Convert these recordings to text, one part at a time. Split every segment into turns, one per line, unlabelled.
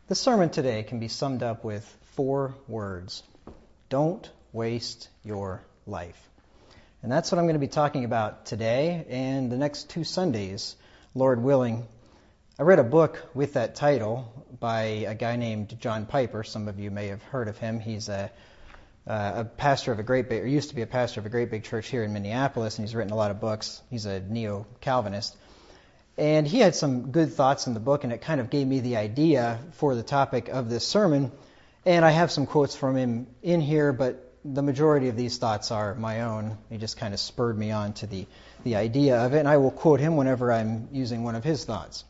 The sermon today can be summed up with 4 words. Don't waste your life. And that's what I'm going to be talking about today and the next 2 Sundays, Lord willing. I read a book with that title by a guy named John Piper. Some of you may have heard of him. He's a pastor of a great big, or used to be a pastor of a great big church here in Minneapolis, and he's written a lot of books. He's a neo-Calvinist. And he had some good thoughts in the book, and it kind of gave me the idea for the topic of this sermon. And I have some quotes from him in here, but the majority of these thoughts are my own. He just kind of spurred me on to the idea of it, and I will quote him whenever I'm using one of his thoughts.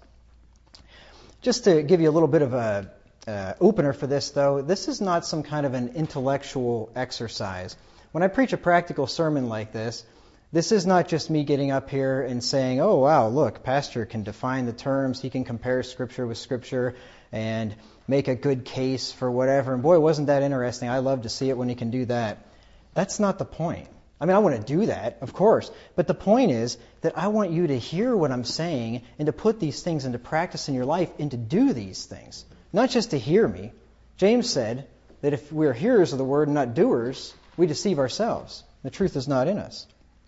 Just to give you a little bit of a opener for this, though, this is not some kind of an intellectual exercise. When I preach a practical sermon like this is not just me getting up here and saying, oh, wow, look, pastor can define the terms, he can compare Scripture with Scripture and make a good case for whatever. And boy, wasn't that interesting. I love to see it when he can do that. That's not the point. I mean, I want to do that, of course. But the point is that I want you to hear what I'm saying and to put these things into practice in your life and to do these things. Not just to hear me. James said that if we're hearers of the word and not doers, we deceive ourselves. The truth is not in us.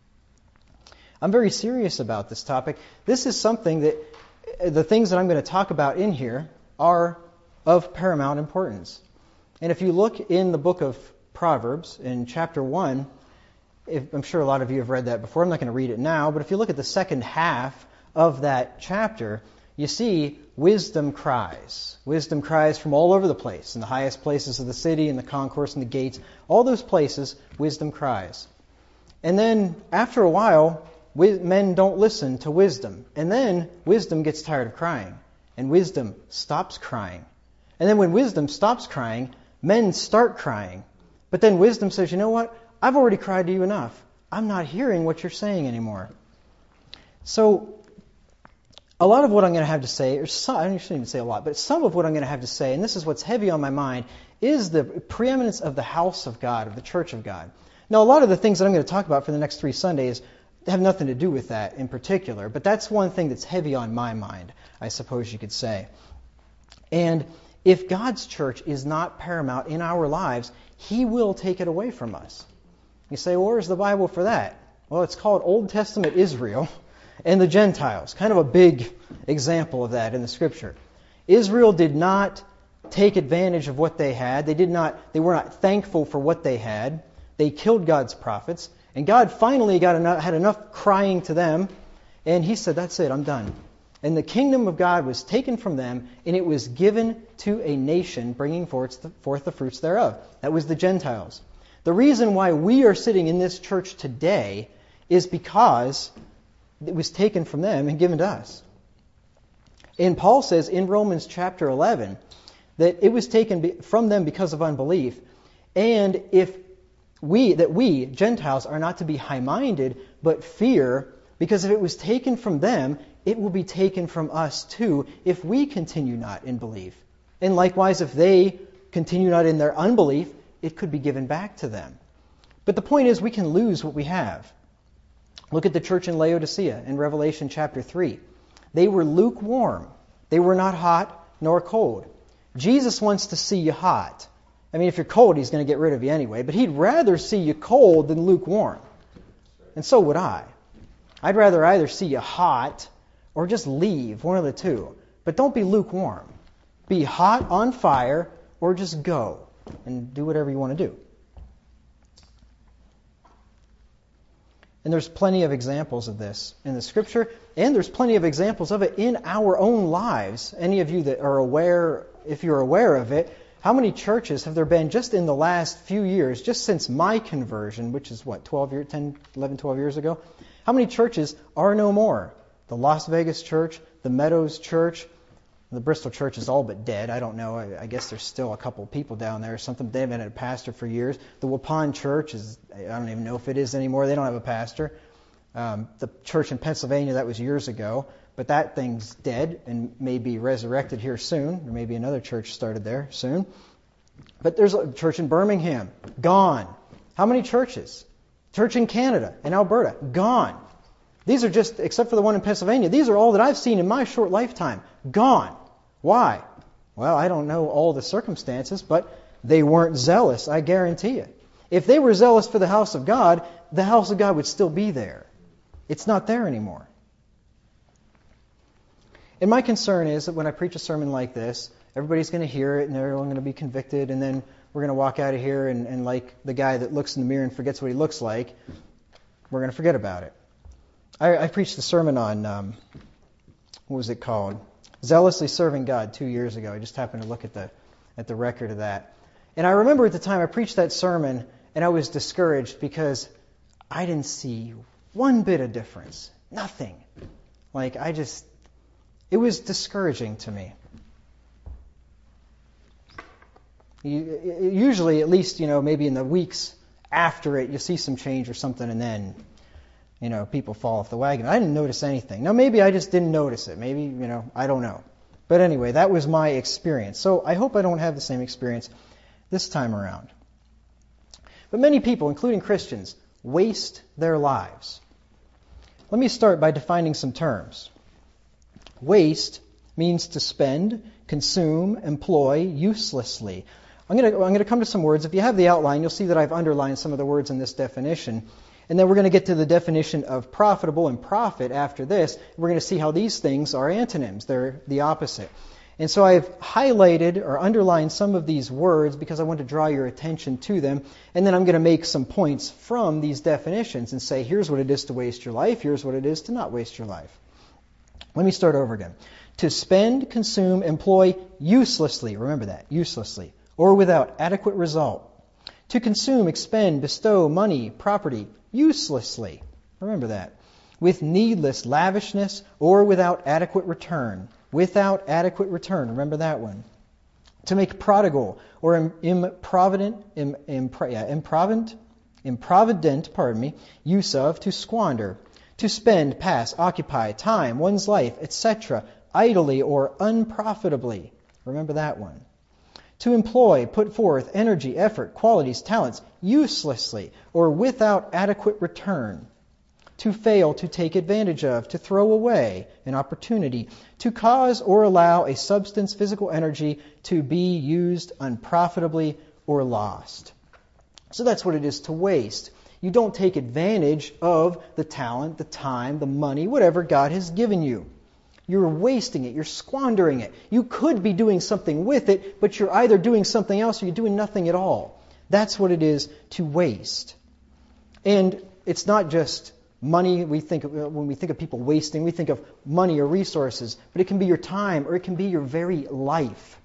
I'm very serious about this topic. This is something that the things that I'm going to talk about in here are of paramount importance. And if you look in the book of Proverbs, in chapter 1, I'm sure a lot of you have read that before. I'm not going to read it now, but if you look at the second half of that chapter, you see wisdom cries. Wisdom cries from all over the place, in the highest places of the city, in the concourse and the gates. All those places, wisdom cries. And then, after a while, men don't listen to wisdom. And then wisdom gets tired of crying. And wisdom stops crying. And then when wisdom stops crying, men start crying. But then wisdom says, you know what? I've already cried to you enough. I'm not hearing what you're saying anymore. So, a lot of what I'm going to have to say, I shouldn't even say a lot, but some of what I'm going to have to say, and this is what's heavy on my mind, is the preeminence of the house of God, of the church of God. Now, a lot of the things that I'm going to talk about for the next 3 Sundays have nothing to do with that in particular, but that's one thing that's heavy on my mind, I suppose you could say. And if God's church is not paramount in our lives, He will take it away from us. You say, well, where's the Bible for that? Well, it's called Old Testament Israel and the Gentiles. Kind of a big example of that in the Scripture. Israel did not take advantage of what they had. They were not thankful for what they had. They killed God's prophets. And God finally had enough crying to them, and He said, that's it, I'm done. And the kingdom of God was taken from them, and it was given to a nation bringing forth the fruits thereof. That was the Gentiles. The reason why we are sitting in this church today is because it was taken from them and given to us. And Paul says in Romans chapter 11 that it was taken from them because of unbelief, and we, Gentiles, are not to be high-minded, but fear, because if it was taken from them, it will be taken from us too, if we continue not in belief. And likewise, if they continue not in their unbelief, it could be given back to them. But the point is, we can lose what we have. Look at the church in Laodicea in Revelation chapter 3. They were lukewarm. They were not hot nor cold. Jesus wants to see you hot. I mean, if you're cold, He's going to get rid of you anyway. But He'd rather see you cold than lukewarm. And so would I. I'd rather either see you hot or just leave, one of the two. But don't be lukewarm. Be hot on fire or just go and do whatever you want to do. And there's plenty of examples of this in the Scripture, and there's plenty of examples of it in our own lives. Any of you that are aware, if you're aware of it, how many churches have there been just in the last few years, just since my conversion, which is 12 years ago? How many churches are no more? The Las Vegas church, the Meadows church, the Bristol church is all but dead. I don't know. I guess there's still a couple people down there or something. They haven't had a pastor for years. The Waupun church I don't even know if it is anymore. They don't have a pastor. The church in Pennsylvania, that was years ago. But that thing's dead and may be resurrected here soon. There may be another church started there soon. But there's a church in Birmingham. Gone. How many churches? Church in Canada, in Alberta. Gone. These are just, except for the one in Pennsylvania, these are all that I've seen in my short lifetime. Gone. Why? Well, I don't know all the circumstances, but they weren't zealous, I guarantee it. If they were zealous for the house of God would still be there. It's not there anymore. And my concern is that when I preach a sermon like this, everybody's going to hear it and everyone's going to be convicted, and then we're going to walk out of here and like the guy that looks in the mirror and forgets what he looks like, we're going to forget about it. I preached a sermon on, what was it called? Zealously Serving God 2 years ago. I just happened to look at the record of that. And I remember at the time I preached that sermon and I was discouraged because I didn't see one bit of difference. Nothing. It was discouraging to me. Usually, at least, maybe in the weeks after it, you see some change or something, and then, people fall off the wagon. I didn't notice anything. Now, maybe I just didn't notice it. Maybe, I don't know. But anyway, that was my experience. So I hope I don't have the same experience this time around. But many people, including Christians, waste their lives. Let me start by defining some terms. Waste means to spend, consume, employ uselessly. I'm going to come to some words. If you have the outline, you'll see that I've underlined some of the words in this definition. And then we're going to get to the definition of profitable and profit after this. We're going to see how these things are antonyms. They're the opposite. And so I've highlighted or underlined some of these words because I want to draw your attention to them. And then I'm going to make some points from these definitions and say, here's what it is to waste your life. Here's what it is to not waste your life. Let me start over again. To spend, consume, employ uselessly. Remember that, uselessly. Or without adequate result. To consume, expend, bestow money, property uselessly. Remember that. With needless lavishness or without adequate return. Without adequate return. Remember that one. To make prodigal or improvident use of, to squander. To spend, pass, occupy, time, one's life, etc., idly or unprofitably. Remember that one. To employ, put forth, energy, effort, qualities, talents, uselessly or without adequate return. To fail, to take advantage of, to throw away an opportunity. To cause or allow a substance, physical energy to be used unprofitably or lost. So that's what it is to waste. You don't take advantage of the talent, the time, the money, whatever God has given you. You're wasting it. You're squandering it. You could be doing something with it, but you're either doing something else or you're doing nothing at all. That's what it is to waste. And it's not just money. When we think of people wasting, we think of money or resources, but it can be your time or it can be your very life.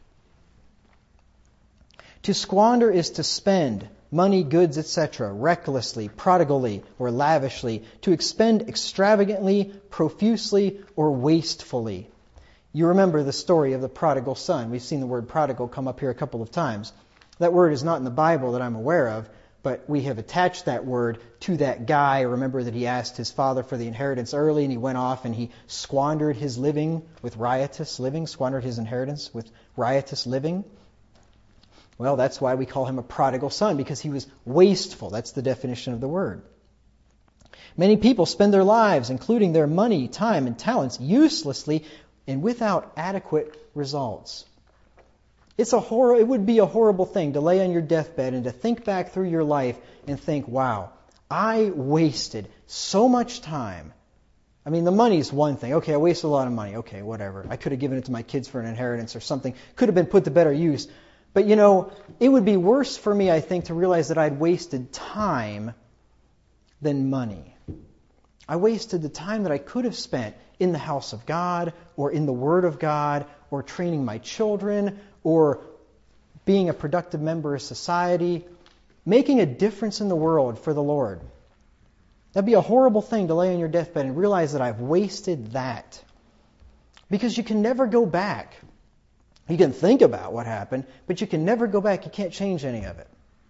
To squander is to spend money, goods, etc., recklessly, prodigally, or lavishly, to expend extravagantly, profusely, or wastefully. You remember the story of the prodigal son. We've seen the word prodigal come up here a couple of times. That word is not in the Bible that I'm aware of, but we have attached that word to that guy. Remember that he asked his father for the inheritance early, and he went off and he squandered his living with riotous living, squandered his inheritance with riotous living. Well, that's why we call him a prodigal son, because he was wasteful. That's the definition of the word. Many people spend their lives, including their money, time, and talents, uselessly and without adequate results. It would be a horrible thing to lay on your deathbed and to think back through your life and think, wow, I wasted so much time. I mean, the money's one thing. Okay, I wasted a lot of money. Okay, whatever. I could have given it to my kids for an inheritance or something. Could have been put to better use. But, it would be worse for me, I think, to realize that I'd wasted time than money. I wasted the time that I could have spent in the house of God or in the Word of God or training my children or being a productive member of society, making a difference in the world for the Lord. That'd be a horrible thing to lay on your deathbed and realize that I've wasted that. Because you can never go back. You can think about what happened, but you can never go back. You can't change any of it.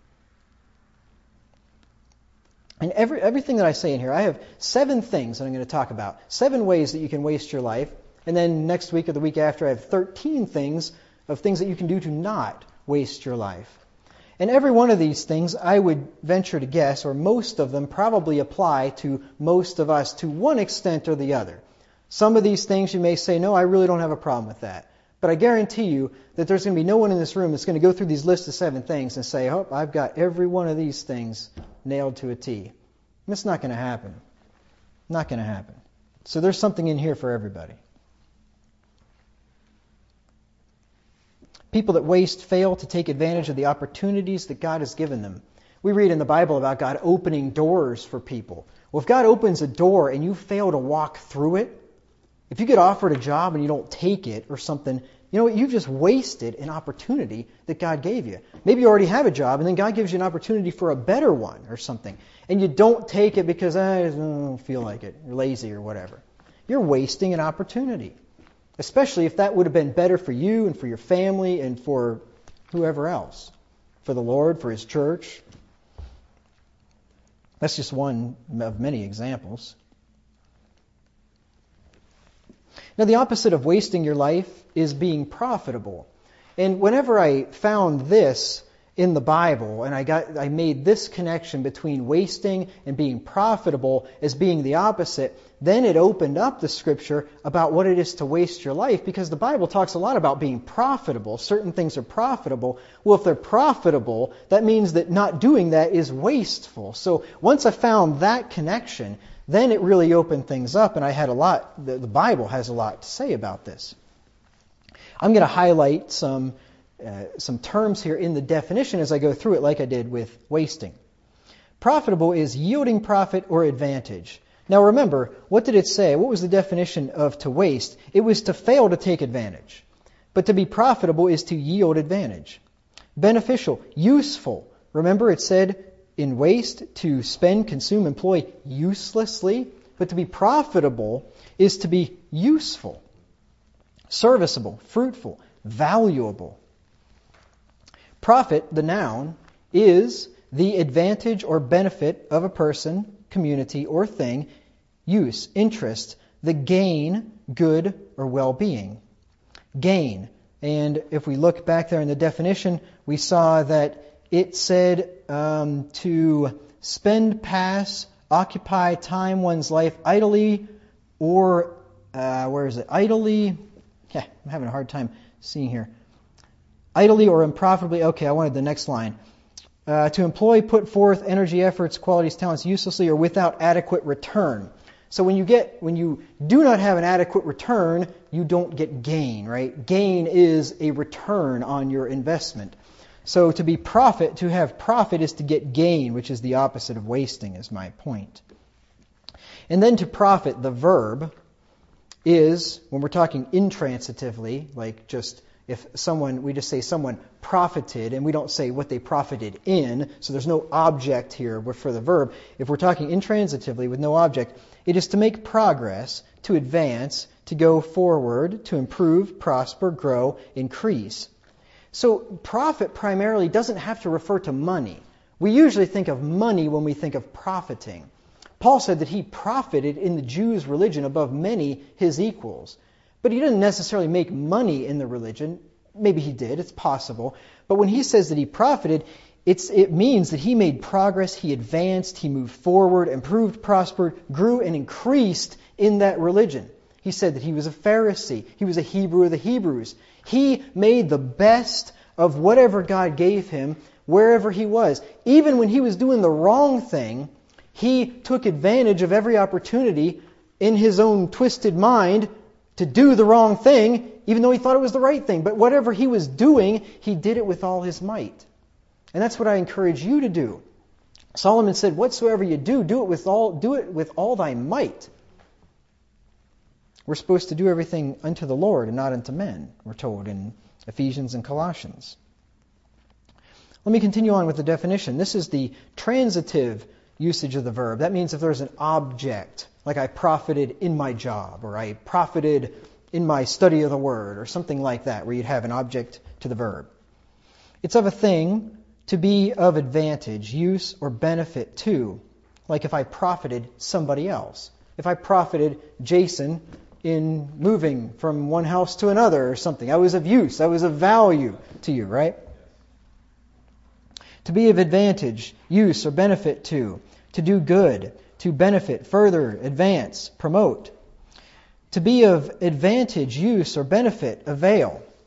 And everything that I say in here, I have 7 things that I'm going to talk about. 7 ways that you can waste your life. And then next week or the week after, I have 13 things that you can do to not waste your life. And every one of these things, I would venture to guess, or most of them probably apply to most of us to one extent or the other. Some of these things you may say, no, I really don't have a problem with that. But I guarantee you that there's going to be no one in this room that's going to go through these lists of 7 things and say, oh, I've got every one of these things nailed to a T. That's not going to happen. Not going to happen. So there's something in here for everybody. People that waste fail to take advantage of the opportunities that God has given them. We read in the Bible about God opening doors for people. Well, if God opens a door and you fail to walk through it, if you get offered a job and you don't take it or something, you know what? You've just wasted an opportunity that God gave you. Maybe you already have a job and then God gives you an opportunity for a better one or something. And you don't take it because I don't feel like it. You're lazy or whatever. You're wasting an opportunity. Especially if that would have been better for you and for your family and for whoever else. For the Lord, for His church. That's just one of many examples. Now, the opposite of wasting your life is being profitable. And whenever I found this in the Bible, and I made this connection between wasting and being profitable as being the opposite, then it opened up the Scripture about what it is to waste your life, because the Bible talks a lot about being profitable. Certain things are profitable. Well, if they're profitable, that means that not doing that is wasteful. So once I found that connection, then it really opened things up, and I had the Bible has a lot to say about this. I'm going to highlight some terms here in the definition as I go through it, like I did with wasting. Profitable is yielding profit or advantage. Now remember, what did it say? What was the definition of to waste? It was to fail to take advantage. But to be profitable is to yield advantage. Beneficial, useful. Remember it said in waste to spend, consume, employ uselessly. But to be profitable is to be useful. Serviceable, fruitful, valuable. Profit, the noun, is the advantage or benefit of a person, community, or thing, use, interest, the gain, good, or well-being. Gain. And if we look back there in the definition, we saw that it said to spend, pass, occupy time one's life idly, or, idly, I'm having a hard time seeing here. Idly or unprofitably, I wanted the next line. To employ, put forth energy, efforts, qualities, talents uselessly or without adequate return. So when you do not have an adequate return, you don't get gain, right? Gain is a return on your investment. So to have profit is to get gain, which is the opposite of wasting, is my point. And then to profit, the verb, is, when we're talking intransitively, like just if we just say someone profited, and we don't say what they profited in, so there's no object here for the verb. If we're talking intransitively with no object, it is to make progress, to advance, to go forward, to improve, prosper, grow, increase. So profit primarily doesn't have to refer to money. We usually think of money when we think of profiting. Paul said that he profited in the Jews' religion above many his equals. But he didn't necessarily make money in the religion. Maybe he did, it's possible. But when he says that he profited, it means that he made progress, he advanced, he moved forward, improved, prospered, grew, and increased in that religion. He said that he was a Pharisee. He was a Hebrew of the Hebrews. He made the best of whatever God gave him wherever he was. Even when he was doing the wrong thing, he took advantage of every opportunity in his own twisted mind to do the wrong thing, even though he thought it was the right thing. But whatever he was doing, he did it with all his might. And that's what I encourage you to do. Solomon said, whatsoever you do, do it with all thy might. We're supposed to do everything unto the Lord and not unto men, we're told in Ephesians and Colossians. Let me continue on with the definition. This is the transitive usage of the verb. That means if there's an object, like I profited in my job, or I profited in my study of the Word, or something like that, where you'd have an object to the verb. It's of a thing to be of advantage, use, or benefit to, like if I profited somebody else. If I profited Jason in moving from one house to another or something, I was of use, I was of value to you, right? To be of advantage, use, or benefit to do good, to benefit, further, advance, promote. To be of advantage, use, or benefit, avail.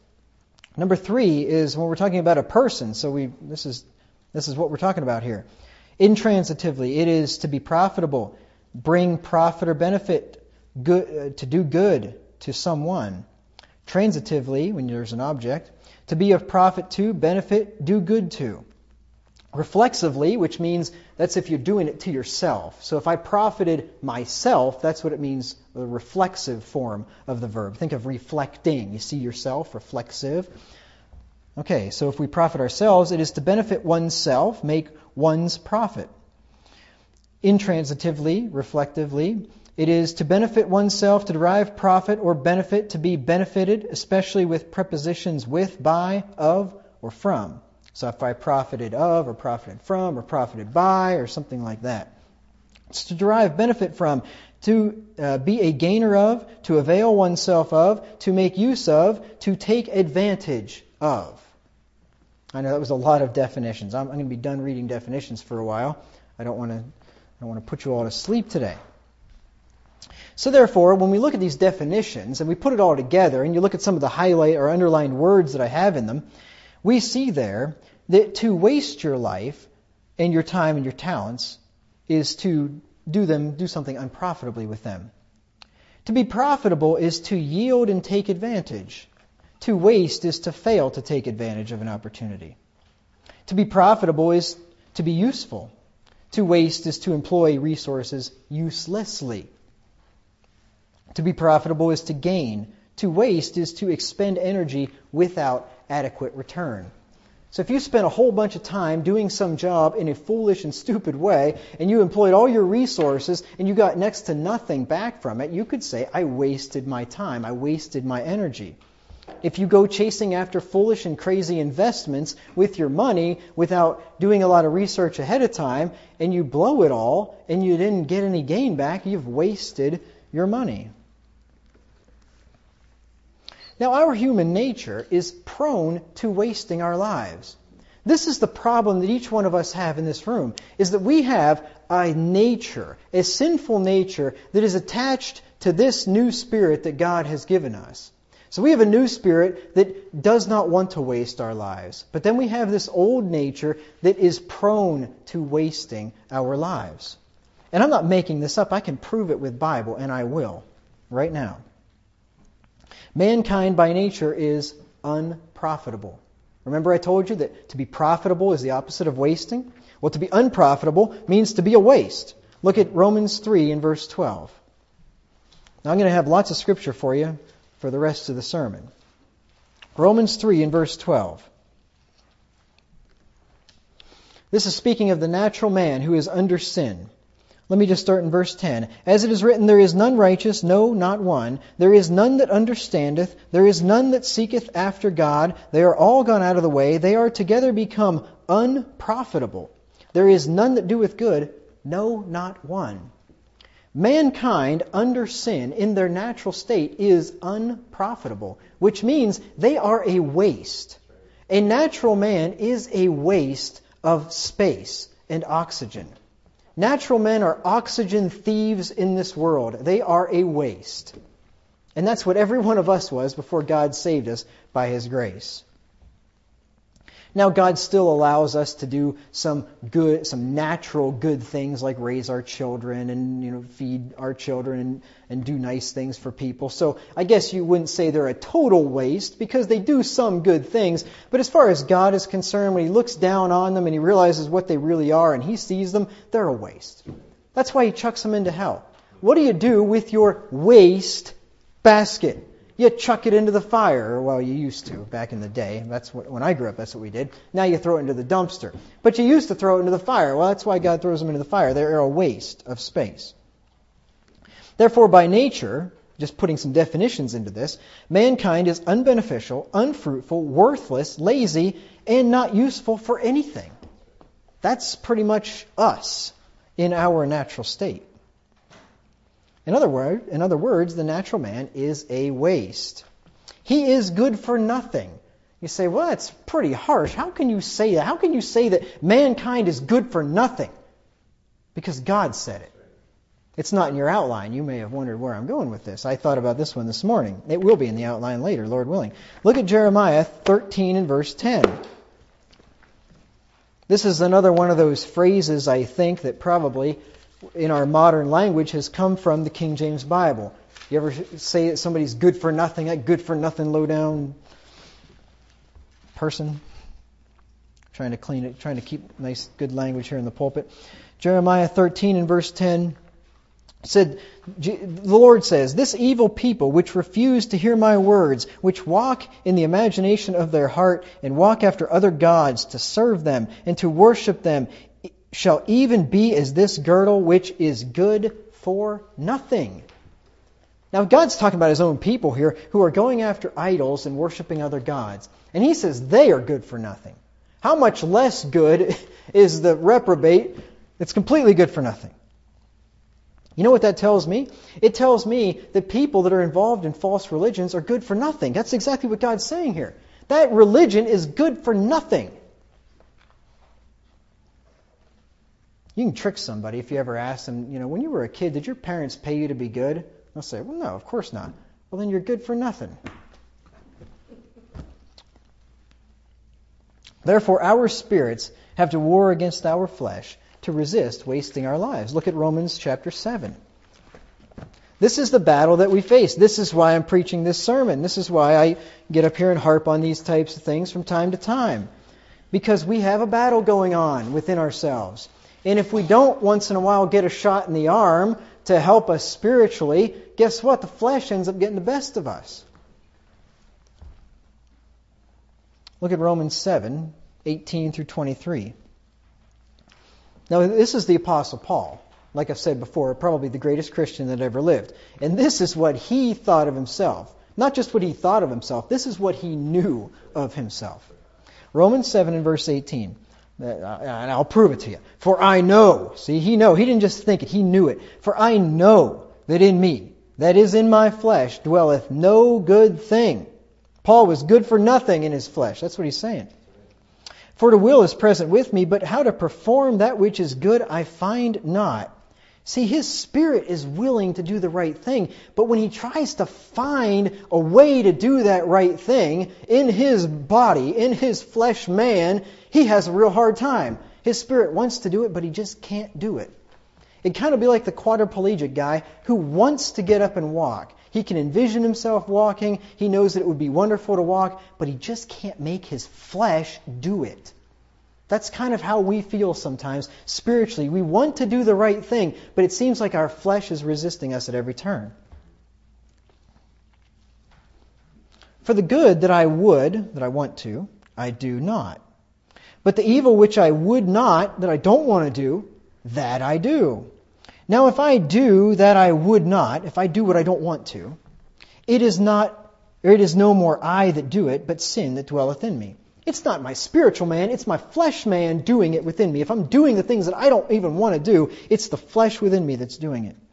Number 3 is when we're talking about a person. So this is what we're talking about here. Intransitively, it is to be profitable, bring profit or benefit, good, to do good to someone. Transitively, when there's an object, to be of profit to, benefit, do good to. Reflexively, which means that's if you're doing it to yourself. So if I profited myself, that's what it means, the reflexive form of the verb. Think of reflecting. You see yourself, reflexive. Okay, so if we profit ourselves, it is to benefit oneself, make one's profit. Intransitively, reflectively, it is to benefit oneself, to derive profit or benefit, to be benefited, especially with prepositions with, by, of, or from. So if I profited of, or profited from, or profited by, or something like that. It's to derive benefit from, to be a gainer of, to avail oneself of, to make use of, to take advantage of. I know that was a lot of definitions. I'm going to be done reading definitions for a while. I don't want to put you all to sleep today. So therefore, when we look at these definitions and we put it all together, and you look at some of the highlight or underlined words that I have in them, we see there that to waste your life and your time and your talents is to do something unprofitably with them. To be profitable is to yield and take advantage. To waste is to fail to take advantage of an opportunity. To be profitable is to be useful. To waste is to employ resources uselessly. To be profitable is to gain. To waste is to expend energy without adequate return. So if you spent a whole bunch of time doing some job in a foolish and stupid way, and you employed all your resources, and you got next to nothing back from it, you could say, I wasted my time, I wasted my energy. If you go chasing after foolish and crazy investments with your money without doing a lot of research ahead of time, and you blow it all, and you didn't get any gain back, you've wasted your money. Now, our human nature is prone to wasting our lives. This is the problem that each one of us have in this room, is that we have a nature, a sinful nature that is attached to this new spirit that God has given us. So we have a new spirit that does not want to waste our lives. But then we have this old nature that is prone to wasting our lives. And I'm not making this up. I can prove it with Bible, and I will right now. Mankind by nature is unprofitable. Remember I told you that to be profitable is the opposite of wasting? Well, to be unprofitable means to be a waste. Look at Romans 3 in verse 12. Now I'm going to have lots of scripture for you for the rest of the sermon. Romans 3 in verse 12. This is speaking of the natural man who is under sin. Let me just start in verse 10. As it is written, there is none righteous, no, not one. There is none that understandeth. There is none that seeketh after God. They are all gone out of the way. They are together become unprofitable. There is none that doeth good, no, not one. Mankind under sin in their natural state is unprofitable, which means they are a waste. A natural man is a waste of space and oxygen. Natural men are oxygen thieves in this world. They are a waste. And that's what every one of us was before God saved us by His grace. Now God still allows us to do some natural good things like raise our children and feed our children and do nice things for people. So I guess you wouldn't say they're a total waste because they do some good things. But as far as God is concerned, when He looks down on them and He realizes what they really are and He sees them, they're a waste. That's why He chucks them into hell. What do you do with your waste basket? You chuck it into the fire. Well, you used to back in the day. When I grew up, that's what we did. Now you throw it into the dumpster. But you used to throw it into the fire. Well, that's why God throws them into the fire. They're a waste of space. Therefore, by nature, just putting some definitions into this, mankind is unbeneficial, unfruitful, worthless, lazy, and not useful for anything. That's pretty much us in our natural state. In other words, the natural man is a waste. He is good for nothing. You say, well, that's pretty harsh. How can you say that? How can you say that mankind is good for nothing? Because God said it. It's not in your outline. You may have wondered where I'm going with this. I thought about this one this morning. It will be in the outline later, Lord willing. Look at Jeremiah 13 and verse 10. This is another one of those phrases, I think, that probably in our modern language has come from the King James Bible. You ever say that somebody's good for nothing, that good for nothing low down person? Trying to keep nice, good language here in the pulpit. Jeremiah 13 and verse 10 said, the Lord says, "This evil people which refuse to hear my words, which walk in the imagination of their heart, and walk after other gods to serve them and to worship them, shall even be as this girdle which is good for nothing." Now God's talking about His own people here who are going after idols and worshiping other gods. And He says they are good for nothing. How much less good is the reprobate that's completely good for nothing? You know what that tells me? It tells me that people that are involved in false religions are good for nothing. That's exactly what God's saying here. That religion is good for nothing. You can trick somebody if you ever ask them, when you were a kid, did your parents pay you to be good? They'll say, well, no, of course not. Well, then you're good for nothing. Therefore, our spirits have to war against our flesh to resist wasting our lives. Look at Romans chapter 7. This is the battle that we face. This is why I'm preaching this sermon. This is why I get up here and harp on these types of things from time to time. Because we have a battle going on within ourselves. And if we don't once in a while get a shot in the arm to help us spiritually, guess what? The flesh ends up getting the best of us. Look at Romans 7, 18 through 23. Now, this is the Apostle Paul. Like I've said before, probably the greatest Christian that ever lived. And this is what he thought of himself. Not just what he thought of himself. This is what he knew of himself. Romans 7 and verse 18. And I'll prove it to you. For I know. See, he didn't just think it. He knew it. For I know that in me, that is in my flesh, dwelleth no good thing. Paul was good for nothing in his flesh. That's what he's saying. For the will is present with me, but how to perform that which is good I find not. See, his spirit is willing to do the right thing, but when he tries to find a way to do that right thing in his body, in his flesh man, he has a real hard time. His spirit wants to do it, but he just can't do it. It'd kind of be like the quadriplegic guy who wants to get up and walk. He can envision himself walking. He knows that it would be wonderful to walk, but he just can't make his flesh do it. That's kind of how we feel sometimes spiritually. We want to do the right thing, but it seems like our flesh is resisting us at every turn. For the good that I want to, I do not. But the evil which I would not, that I don't want to do, that I do. Now if I do that I would not, if I do what I don't want to, it is no more I that do it, but sin that dwelleth in me. It's not my spiritual man, it's my flesh man doing it within me. If I'm doing the things that I don't even want to do, it's the flesh within me that's doing it.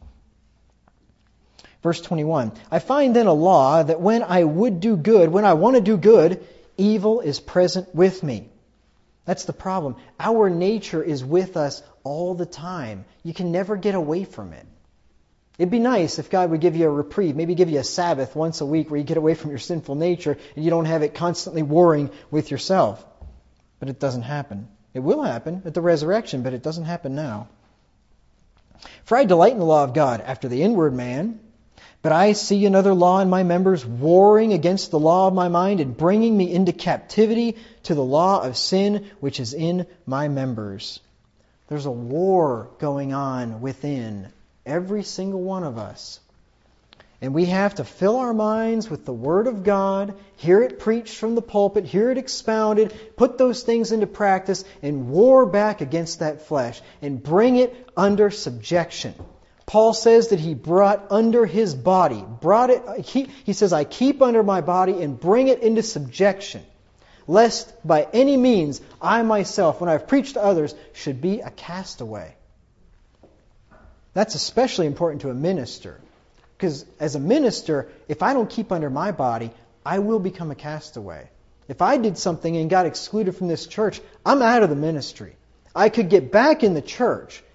Verse 21, I find then a law that when I would do good, when I want to do good, evil is present with me. That's the problem. Our nature is with us all the time. You can never get away from it. It'd be nice if God would give you a reprieve, maybe give you a Sabbath once a week where you get away from your sinful nature and you don't have it constantly warring with yourself. But it doesn't happen. It will happen at the resurrection, but it doesn't happen now. For I delight in the law of God after the inward man, but I see another law in my members warring against the law of my mind and bringing me into captivity to the law of sin which is in my members. There's a war going on within every single one of us. And we have to fill our minds with the Word of God, hear it preached from the pulpit, hear it expounded, put those things into practice, and war back against that flesh and bring it under subjection. Paul says that he brought under his body, he says, I keep under my body and bring it into subjection, lest by any means I myself, when I've preached to others, should be a castaway. That's especially important to a minister. Because as a minister, if I don't keep under my body, I will become a castaway. If I did something and got excluded from this church, I'm out of the ministry. I could get back in the church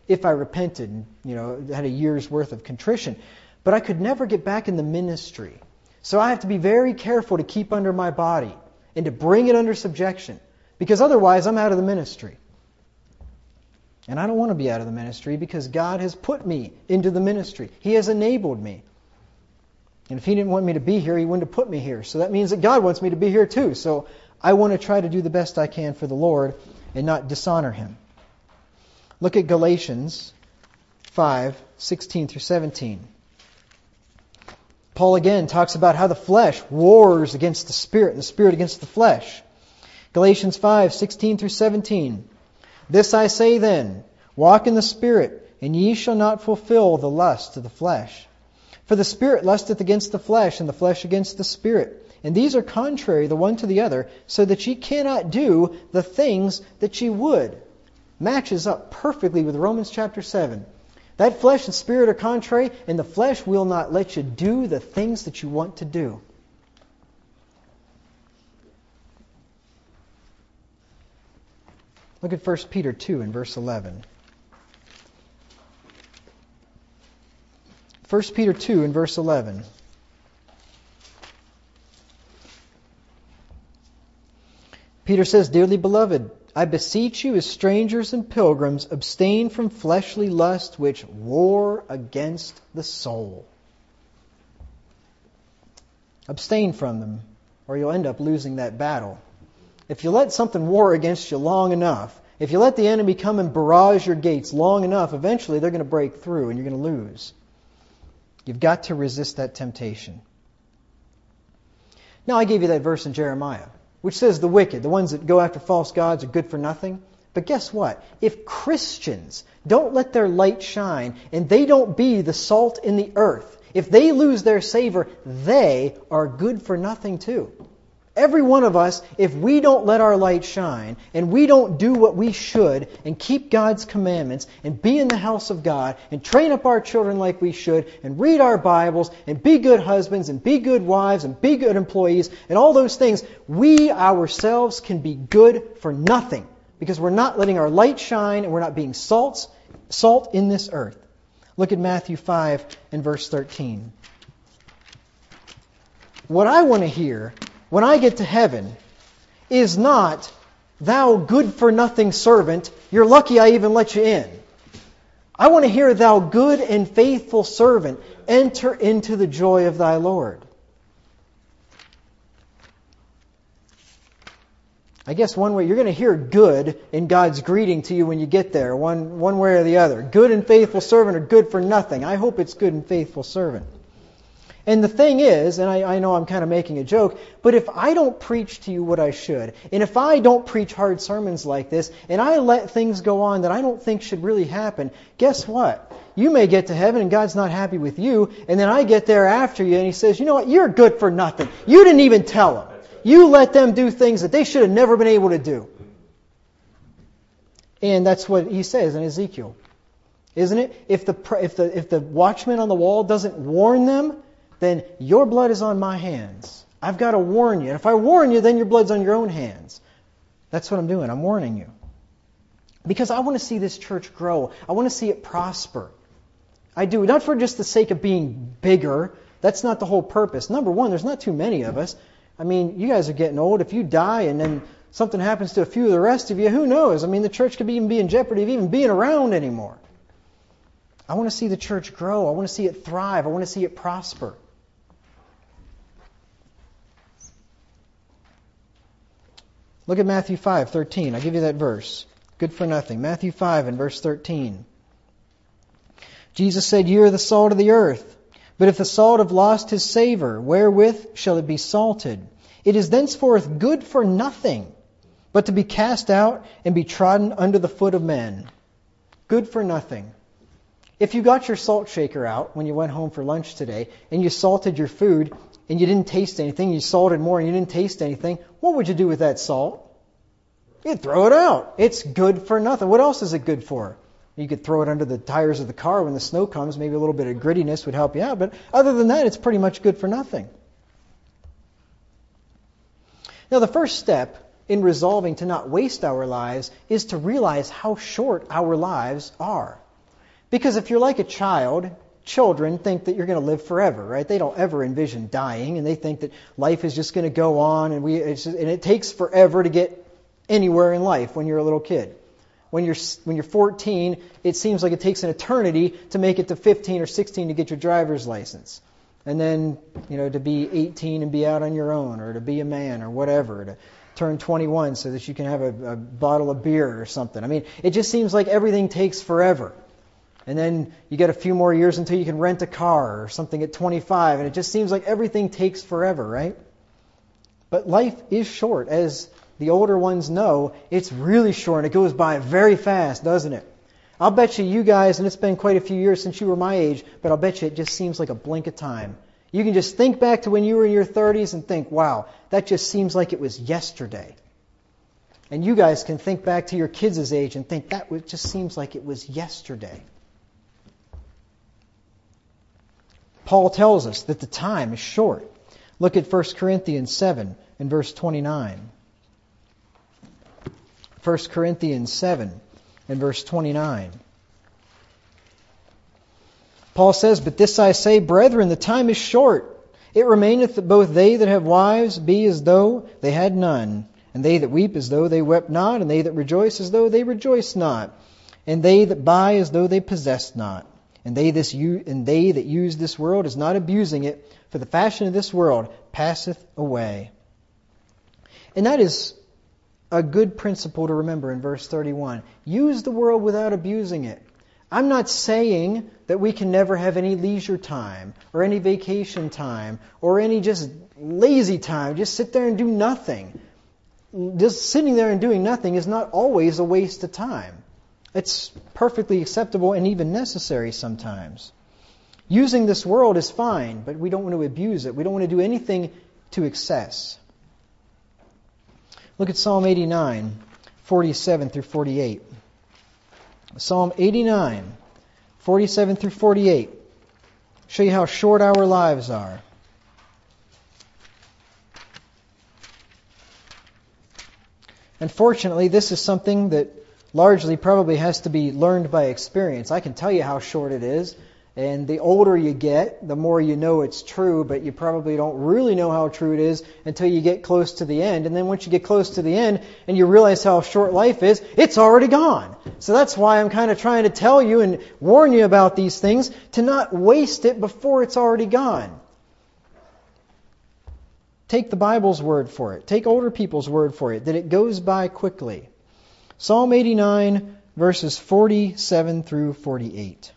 if I repented and, had a year's worth of contrition. But I could never get back in the ministry. So I have to be very careful to keep under my body and to bring it under subjection, because otherwise I'm out of the ministry. And I don't want to be out of the ministry because God has put me into the ministry. He has enabled me. And if He didn't want me to be here, He wouldn't have put me here. So that means that God wants me to be here too. So I want to try to do the best I can for the Lord and not dishonor Him. Look at Galatians 5:16 through 17. Paul again talks about how the flesh wars against the Spirit and the Spirit against the flesh. Galatians 5:16 through 17. This I say then, walk in the Spirit, and ye shall not fulfill the lust of the flesh. For the Spirit lusteth against the flesh, and the flesh against the Spirit. And these are contrary the one to the other, so that ye cannot do the things that ye would. Matches up perfectly with Romans chapter 7. That flesh and spirit are contrary, and the flesh will not let you do the things that you want to do. Look at 1 Peter 2 and verse 11. 1 Peter 2 and verse 11. Peter says, Dearly beloved, I beseech you as strangers and pilgrims, abstain from fleshly lust which war against the soul. Abstain from them, or you'll end up losing that battle. If you let something war against you long enough, if you let the enemy come and barrage your gates long enough, eventually they're going to break through and you're going to lose. You've got to resist that temptation. Now I gave you that verse in Jeremiah, which says the wicked, the ones that go after false gods, are good for nothing. But guess what? If Christians don't let their light shine and they don't be the salt in the earth, if they lose their savor, they are good for nothing too. Every one of us, if we don't let our light shine and we don't do what we should and keep God's commandments and be in the house of God and train up our children like we should and read our Bibles and be good husbands and be good wives and be good employees and all those things, we ourselves can be good for nothing because we're not letting our light shine and we're not being salt in this earth. Look at Matthew 5 and verse 13. What I want to hear when I get to heaven is not, thou good-for-nothing servant, you're lucky I even let you in. I want to hear, thou good and faithful servant, enter into the joy of thy Lord. I guess one way, you're going to hear good in God's greeting to you when you get there, one way or the other. Good and faithful servant or good for nothing. I hope it's good and faithful servant. And the thing is, and I know I'm kind of making a joke, but if I don't preach to you what I should, and if I don't preach hard sermons like this, and I let things go on that I don't think should really happen, guess what? You may get to heaven and God's not happy with you, and then I get there after you and He says, you know what, you're good for nothing. You didn't even tell them. You let them do things that they should have never been able to do. And that's what He says in Ezekiel. Isn't it? If the watchman on the wall doesn't warn them, then your blood is on my hands. I've got to warn you. And if I warn you, then your blood's on your own hands. That's what I'm doing. I'm warning you. Because I want to see this church grow. I want to see it prosper. I do. Not for just the sake of being bigger. That's not the whole purpose. Number one, there's not too many of us. I mean, you guys are getting old. If you die and then something happens to a few of the rest of you, who knows? I mean, the church could even be in jeopardy of even being around anymore. I want to see the church grow. I want to see it thrive. I want to see it prosper. Look at Matthew 5:13. I'll give you that verse. Good for nothing. Matthew 5 and verse 13. Jesus said, Ye are the salt of the earth. But if the salt have lost his savor, wherewith shall it be salted? It is thenceforth good for nothing, but to be cast out and be trodden under the foot of men. Good for nothing. If you got your salt shaker out when you went home for lunch today, and you salted your food, and you didn't taste anything, you salted more and you didn't taste anything, what would you do with that salt? You'd throw it out. It's good for nothing. What else is it good for? You could throw it under the tires of the car when the snow comes. Maybe a little bit of grittiness would help you out. But other than that, it's pretty much good for nothing. Now, the first step in resolving to not waste our lives is to realize how short our lives are. Because if you're like a child, children think that you're going to live forever, right? They don't ever envision dying, and they think that life is just going to go on, and it takes forever to get anywhere in life when you're a little kid. When you're 14, it seems like it takes an eternity to make it to 15 or 16 to get your driver's license. And then, to be 18 and be out on your own, or to be a man, or whatever, to turn 21 so that you can have a bottle of beer or something. I mean, it just seems like everything takes forever. And then you get a few more years until you can rent a car or something at 25, and it just seems like everything takes forever, right? But life is short. As the older ones know, it's really short, and it goes by very fast, doesn't it? I'll bet you guys, and it's been quite a few years since you were my age, but I'll bet you it just seems like a blink of time. You can just think back to when you were in your 30s and think, wow, that just seems like it was yesterday. And you guys can think back to your kids' age and think that just seems like it was yesterday. Paul tells us that the time is short. Look at 1 Corinthians 7 and verse 29. 1 Corinthians 7 and verse 29. Paul says, "But this I say, brethren, the time is short. It remaineth that both they that have wives be as though they had none, and they that weep as though they wept not, and they that rejoice as though they rejoiced not, and they that buy as though they possessed not. And they that use this world as not abusing it, for the fashion of this world passeth away." And that is a good principle to remember in verse 31. Use the world without abusing it. I'm not saying that we can never have any leisure time, or any vacation time, or any just lazy time. Just sit there and do nothing. Just sitting there and doing nothing is not always a waste of time. It's perfectly acceptable and even necessary sometimes. Using this world is fine, but we don't want to abuse it. We don't want to do anything to excess. Look at Psalm 89, 47 through 48. Psalm 89, 47 through 48. Show you how short our lives are. Unfortunately, this is something that largely probably has to be learned by experience. I can tell you how short it is, and the older you get, the more you know it's true, but you probably don't really know how true it is until you get close to the end. And then once you get close to the end and you realize how short life is, it's already gone. So that's why I'm kind of trying to tell you and warn you about these things, to not waste it before it's already gone. Take the Bible's word for it. Take older people's word for it, that it goes by quickly. Psalm 89, verses 47 through 48.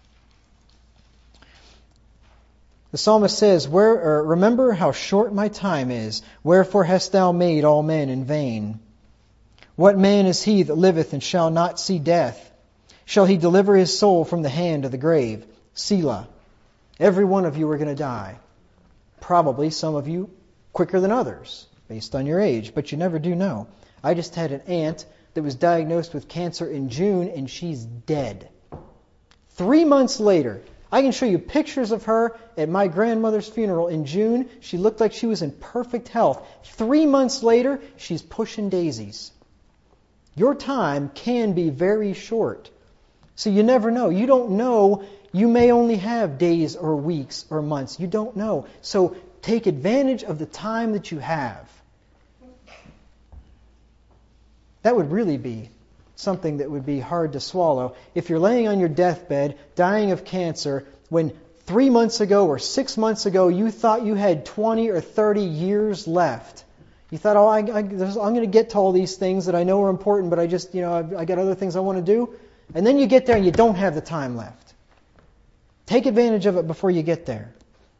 The psalmist says, "Remember how short my time is, wherefore hast thou made all men in vain? What man is he that liveth and shall not see death? Shall he deliver his soul from the hand of the grave? Selah." Every one of you are going to die. Probably some of you quicker than others, based on your age, but you never do know. I just had an aunt that was diagnosed with cancer in June, and she's dead. 3 months later, I can show you pictures of her at my grandmother's funeral in June. She looked like she was in perfect health. 3 months later, she's pushing daisies. Your time can be very short. So you never know. You don't know. You may only have days or weeks or months. You don't know. So take advantage of the time that you have. That would really be something that would be hard to swallow. If you're laying on your deathbed, dying of cancer, when 3 months ago or 6 months ago you thought you had 20 or 30 years left. You thought, I'm going to get to all these things that I know are important, but I just, I got other things I want to do. And then you get there and you don't have the time left. Take advantage of it before you get there.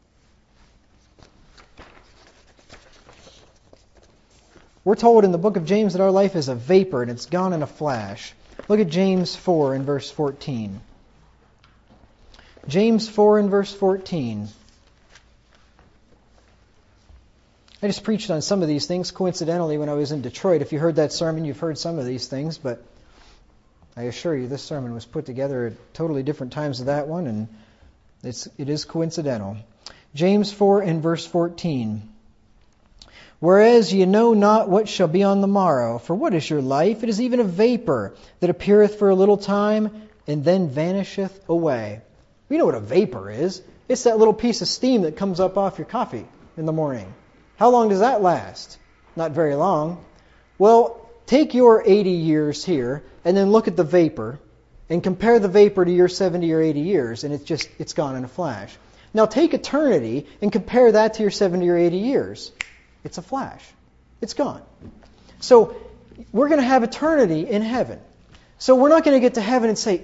We're told in the book of James that our life is a vapor and it's gone in a flash. Look at James 4 and verse 14. James 4 and verse 14. I just preached on some of these things coincidentally when I was in Detroit. If you heard that sermon, you've heard some of these things, but I assure you this sermon was put together at totally different times of that one, and it is coincidental. James 4 and verse 14. "Whereas ye know not what shall be on the morrow, for what is your life? It is even a vapor that appeareth for a little time, and then vanisheth away. You know what a vapor is. It's that little piece of steam that comes up off your coffee in the morning. How long does that last? Not very long. Well, take your 80 years here and then look at the vapor and compare the vapor to your 70 or 80 years, and it's gone in a flash. Now take eternity and compare that to your 70 or 80 years. It's a flash. It's gone. So we're going to have eternity in heaven. So we're not going to get to heaven and say,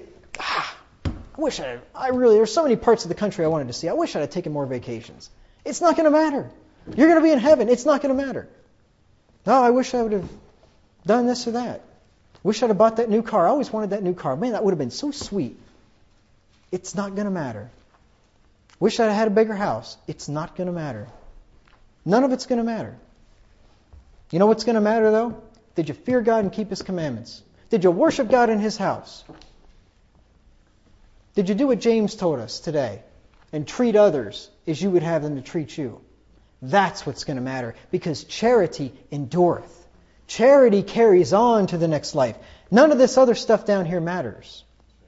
there's so many parts of the country I wanted to see. I wish I'd have taken more vacations. It's not going to matter. You're going to be in heaven. It's not going to matter. No, I wish I would have done this or that. Wish I'd have bought that new car. I always wanted that new car. Man, that would have been so sweet. It's not going to matter. Wish I'd have had a bigger house. It's not going to matter. None of it's going to matter. You know what's going to matter, though? Did you fear God and keep His commandments? Did you worship God in His house? Did you do what James told us today and treat others as you would have them to treat you? That's what's going to matter, because charity endureth. Charity carries on to the next life. None of this other stuff down here matters.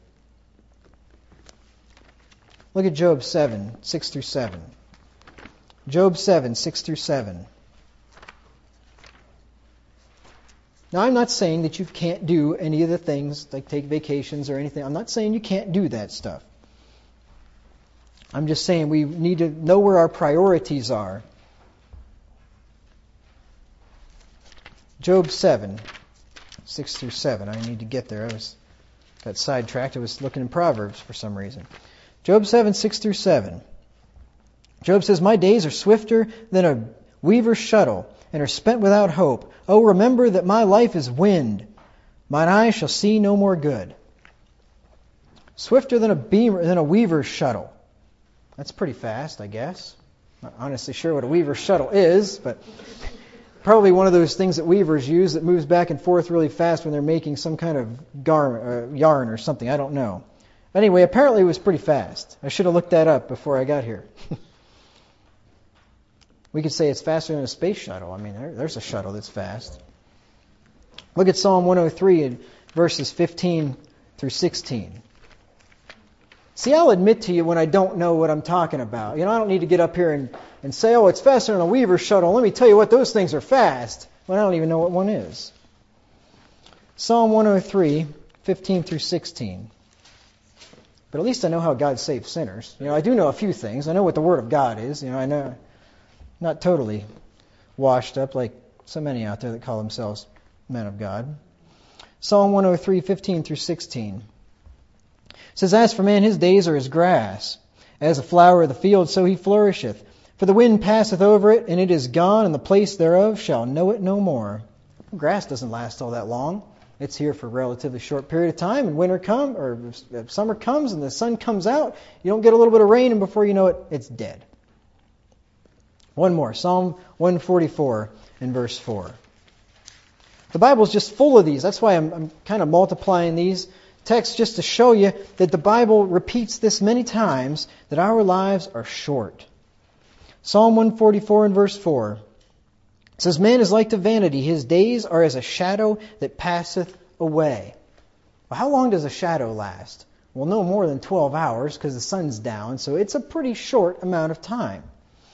Look at Job 7, 6 through 7. Job 7, 6 through 7. Now, I'm not saying that you can't do any of the things, like take vacations or anything. I'm not saying you can't do that stuff. I'm just saying we need to know where our priorities are. Job 7, 6 through 7. I need to get there. I got sidetracked. I was looking in Proverbs for some reason. Job 7, 6 through 7. Job says, "My days are swifter than a weaver's shuttle, and are spent without hope. Oh, remember that my life is wind. Mine eyes shall see no more good." Swifter than a weaver's shuttle. That's pretty fast, I guess. Not honestly sure what a weaver's shuttle is, but probably one of those things that weavers use that moves back and forth really fast when they're making some kind of garment, yarn or something. I don't know. Anyway, apparently it was pretty fast. I should have looked that up before I got here. We could say it's faster than a space shuttle. I mean, there's a shuttle that's fast. Look at Psalm 103 and verses 15 through 16. See, I'll admit to you when I don't know what I'm talking about. You know, I don't need to get up here and say, oh, it's faster than a weaver's shuttle. Let me tell you what, those things are fast. Well, I don't even know what one is. Psalm 103, 15 through 16. But at least I know how God saves sinners. You know, I do know a few things. I know what the Word of God is. You know, I know. Not totally washed up like so many out there that call themselves men of God. Psalm 103, 15 through 16. It says, "As for man, his days are as grass. As a flower of the field, so he flourisheth. For the wind passeth over it, and it is gone, and the place thereof shall know it no more." Grass doesn't last all that long. It's here for a relatively short period of time, and summer comes, and the sun comes out. You don't get a little bit of rain, and before you know it, it's dead. One more, Psalm 144 and verse 4. The Bible's just full of these. That's why I'm kind of multiplying these texts just to show you that the Bible repeats this many times, that our lives are short. Psalm 144 and verse 4. It says, "Man is like to vanity. His days are as a shadow that passeth away." Well, how long does a shadow last? Well, no more than 12 hours because the sun's down, so it's a pretty short amount of time.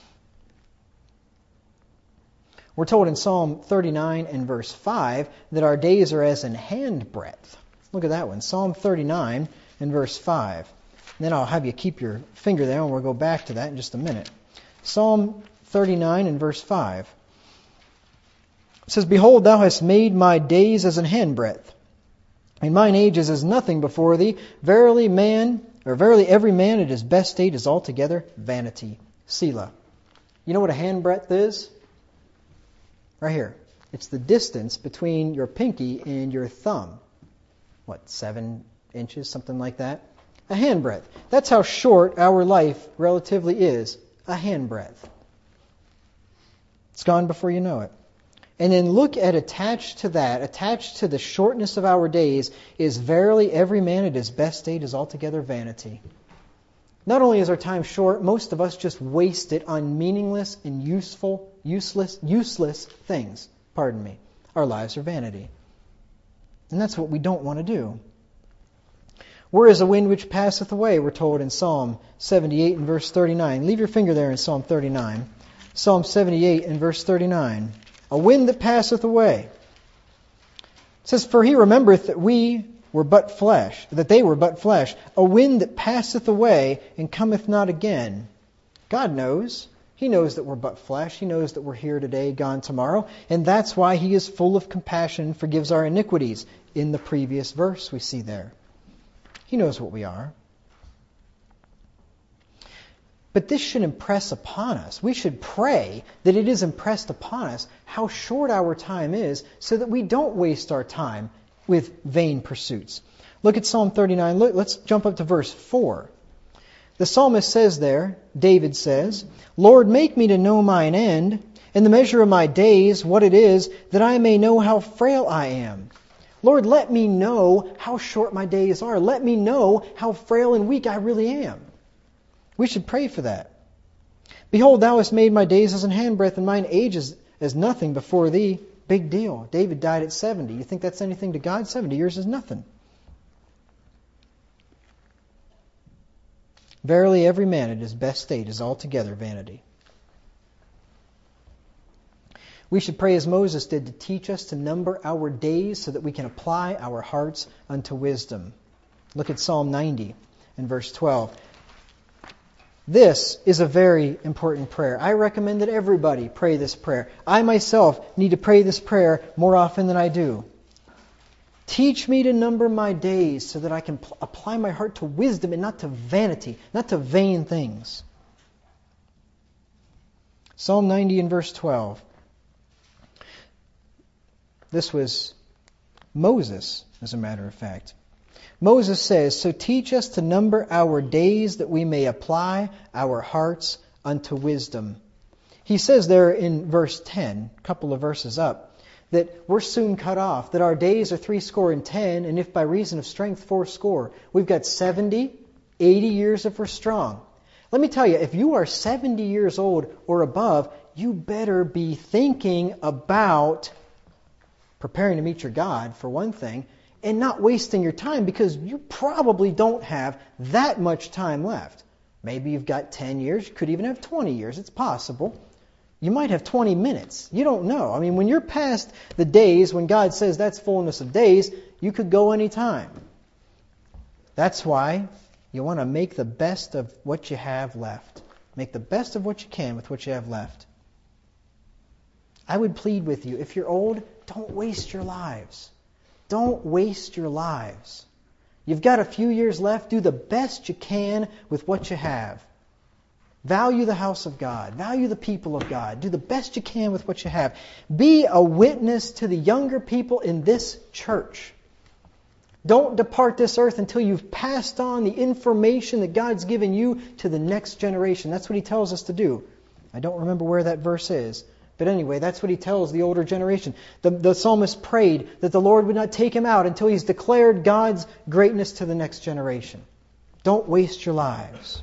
We're told in Psalm 39 and verse 5 that our days are as an handbreadth. Look at that one, Psalm 39 and verse 5. And then I'll have you keep your finger there, and we'll go back to that in just a minute. Psalm 39 and verse 5. It says, "Behold, thou hast made my days as an handbreadth, and mine age is as nothing before thee. Verily every man at his best state is altogether vanity." Selah. You know what a handbreadth is? Right here. It's the distance between your pinky and your thumb. 7 inches, something like that? A handbreadth. That's how short our life relatively is. A handbreadth. It's gone before you know it. And then look at attached to the shortness of our days, is verily every man at his best state is altogether vanity. Not only is our time short, most of us just waste it on meaningless and useless things. Pardon me. Our lives are vanity. And that's what we don't want to do. We're as a wind which passeth away, we're told in Psalm 78 and verse 39. Leave your finger there in Psalm 39. Psalm 78 and verse 39. A wind that passeth away. It says, For he remembereth that we were but flesh, that they were but flesh, a wind that passeth away and cometh not again. God knows. He knows that we're but flesh. He knows that we're here today, gone tomorrow. And that's why He is full of compassion and forgives our iniquities. In the previous verse we see there. He knows what we are. But this should impress upon us. We should pray that it is impressed upon us how short our time is so that we don't waste our time with vain pursuits. Look at Psalm 39. Let's jump up to verse 4. The psalmist says there, David says, Lord, make me to know mine end, and the measure of my days, what it is, that I may know how frail I am. Lord, let me know how short my days are. Let me know how frail and weak I really am. We should pray for that. Behold, thou hast made my days as an handbreadth, and mine age is as nothing before thee. Big deal. David died at 70. You think that's anything to God? 70 years is nothing. Verily, every man at his best state is altogether vanity. We should pray as Moses did to teach us to number our days so that we can apply our hearts unto wisdom. Look at Psalm 90 and verse 12. This is a very important prayer. I recommend that everybody pray this prayer. I myself need to pray this prayer more often than I do. Teach me to number my days so that I can apply my heart to wisdom and not to vanity, not to vain things. Psalm 90 and verse 12. This was Moses, as a matter of fact. Moses says, So teach us to number our days that we may apply our hearts unto wisdom. He says there in verse 10, a couple of verses up, that we're soon cut off, that our days are 70, and if by reason of strength 80. We've got 70, 80 years if we're strong. Let me tell you, if you are 70 years old or above, you better be thinking about preparing to meet your God, for one thing, and not wasting your time, because you probably don't have that much time left. Maybe you've got 10 years, you could even have 20 years, it's possible. You might have 20 minutes. You don't know. I mean, when you're past the days, when God says that's fullness of days, you could go any time. That's why you want to make the best of what you have left. Make the best of what you can with what you have left. I would plead with you, if you're old, don't waste your lives. Don't waste your lives. You've got a few years left. Do the best you can with what you have. Value the house of God. Value the people of God. Do the best you can with what you have. Be a witness to the younger people in this church. Don't depart this earth until you've passed on the information that God's given you to the next generation. That's what He tells us to do. I don't remember where that verse is. But anyway, that's what He tells the older generation. The psalmist prayed that the Lord would not take him out until He's declared God's greatness to the next generation. Don't waste your lives.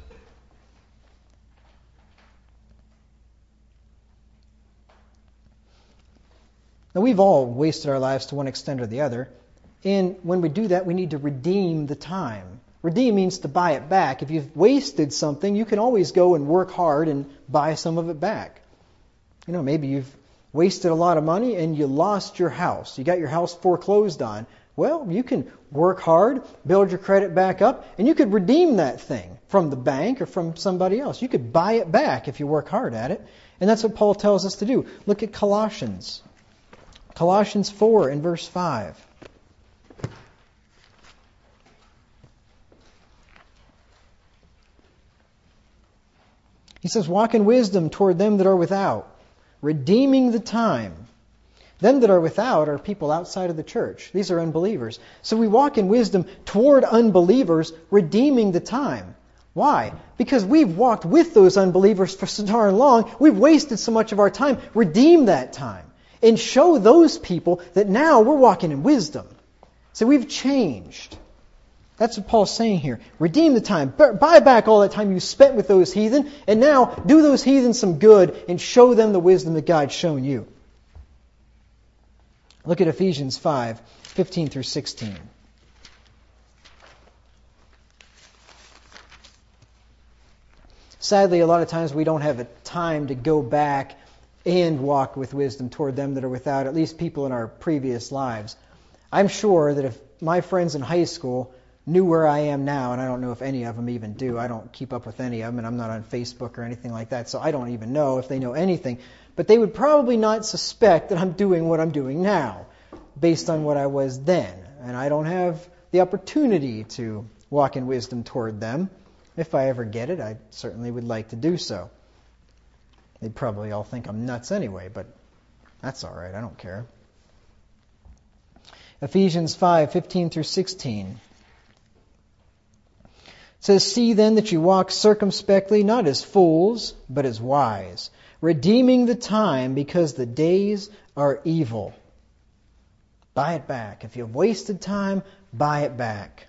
Now, we've all wasted our lives to one extent or the other. And when we do that, we need to redeem the time. Redeem means to buy it back. If you've wasted something, you can always go and work hard and buy some of it back. You know, maybe you've wasted a lot of money and you lost your house. You got your house foreclosed on. Well, you can work hard, build your credit back up, and you could redeem that thing from the bank or from somebody else. You could buy it back if you work hard at it. And that's what Paul tells us to do. Look at Colossians. Colossians 4 and verse 5. He says, Walk in wisdom toward them that are without, redeeming the time. Them that are without are people outside of the church. These are unbelievers. So we walk in wisdom toward unbelievers, redeeming the time. Why? Because we've walked with those unbelievers for so darn long, we've wasted so much of our time. Redeem that time. And show those people that now we're walking in wisdom. So we've changed. That's what Paul's saying here. Redeem the time. Buy back all that time you spent with those heathen. And now do those heathen some good and show them the wisdom that God's shown you. Look at Ephesians 5, 15 through 16. Sadly, a lot of times we don't have a time to go back and walk with wisdom toward them that are without, at least people in our previous lives. I'm sure that if my friends in high school knew where I am now, and I don't know if any of them even do. I don't keep up with any of them, and I'm not on Facebook or anything like that, so I don't even know if they know anything. But they would probably not suspect that I'm doing what I'm doing now, based on what I was then. And I don't have the opportunity to walk in wisdom toward them. If I ever get it, I certainly would like to do so. They'd probably all think I'm nuts anyway, but that's all right. I don't care. Ephesians 5:15 through 16. It says, "See then that you walk circumspectly, not as fools, but as wise, redeeming the time, because the days are evil." Buy it back. If you've wasted time, buy it back.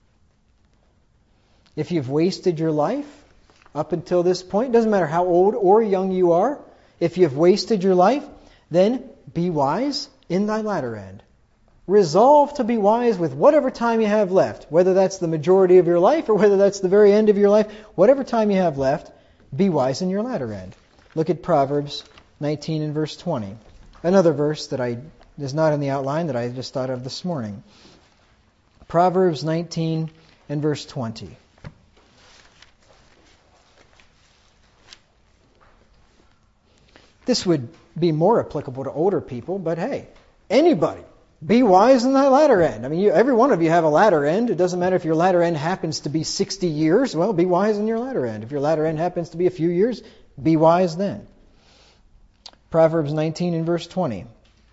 If you've wasted your life up until this point, doesn't matter how old or young you are, if you've wasted your life, then be wise in thy latter end. Resolve to be wise with whatever time you have left, whether that's the majority of your life or whether that's the very end of your life. Whatever time you have left, be wise in your latter end. Look at Proverbs 19 and verse 20. Another verse that is not in the outline that I just thought of this morning. Proverbs 19 and verse 20. This would be more applicable to older people, but hey, anybody. Be wise in thy latter end. I mean, every one of you have a latter end. It doesn't matter if your latter end happens to be 60 years. Well, be wise in your latter end. If your latter end happens to be a few years, be wise then. Proverbs 19 and verse 20.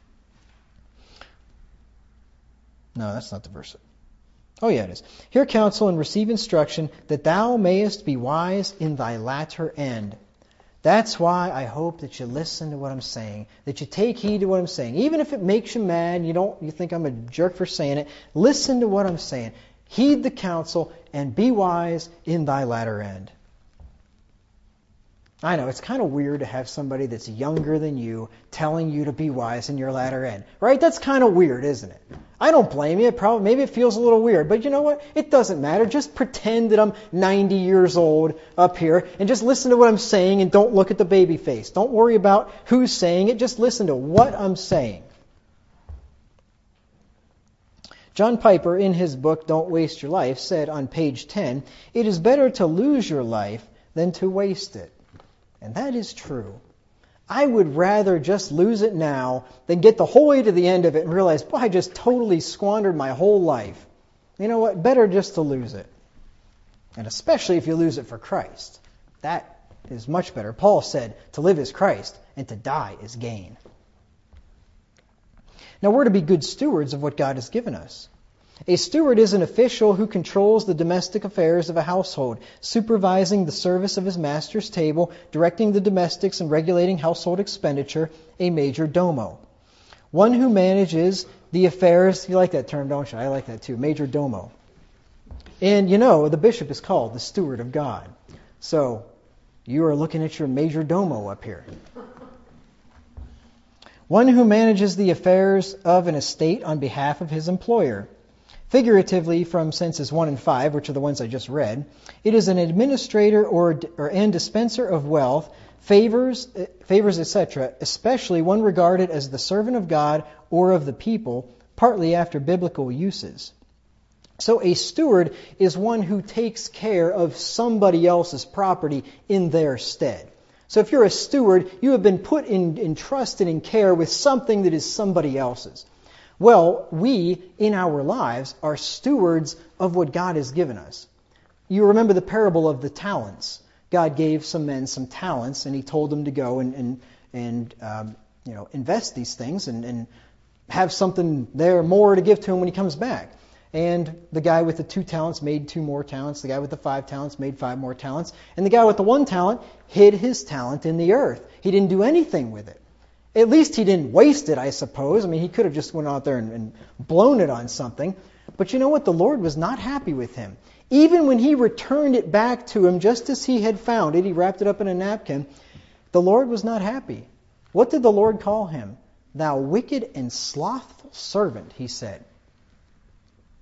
No, that's not the verse. Oh, yeah, it is. "Hear counsel and receive instruction, that thou mayest be wise in thy latter end." That's why I hope that you listen to what I'm saying, that you take heed to what I'm saying. Even if it makes you mad, you think I'm a jerk for saying it, listen to what I'm saying. Heed the counsel and be wise in thy latter end. I know, it's kind of weird to have somebody that's younger than you telling you to be wise in your latter end. Right? That's kind of weird, isn't it? I don't blame you. Maybe it feels a little weird. But you know what? It doesn't matter. Just pretend that I'm 90 years old up here and just listen to what I'm saying and don't look at the baby face. Don't worry about who's saying it. Just listen to what I'm saying. John Piper, in his book, Don't Waste Your Life, said on page 10, "It is better to lose your life than to waste it." And that is true. I would rather just lose it now than get the whole way to the end of it and realize, boy, I just totally squandered my whole life. You know what? Better just to lose it. And especially if you lose it for Christ. That is much better. Paul said, to live is Christ, and to die is gain. Now we're to be good stewards of what God has given us. A steward is an official who controls the domestic affairs of a household, supervising the service of his master's table, directing the domestics, and regulating household expenditure, a major domo. One who manages the affairs, you like that term, don't you? I like that too, major domo. And the bishop is called the steward of God. So, you are looking at your major domo up here. One who manages the affairs of an estate on behalf of his employer. Figuratively, from senses 1 and 5, which are the ones I just read, it is an administrator and dispenser of wealth, favors, etc., especially one regarded as the servant of God or of the people, partly after biblical uses. So a steward is one who takes care of somebody else's property in their stead. So if you're a steward, you have been put in trust and in care with something that is somebody else's. Well, we, in our lives, are stewards of what God has given us. You remember the parable of the talents. God gave some men some talents, and He told them to go and invest these things and have something there more to give to him when he comes back. And the guy with the 2 talents made 2 more talents. The guy with the 5 talents made 5 more talents. And the guy with the 1 talent hid his talent in the earth. He didn't do anything with it. At least he didn't waste it, I suppose. I mean, he could have just went out there and blown it on something. But you know what? The Lord was not happy with him. Even when he returned it back to him just as he had found it, he wrapped it up in a napkin, the Lord was not happy. What did the Lord call him? "Thou wicked and slothful servant," He said.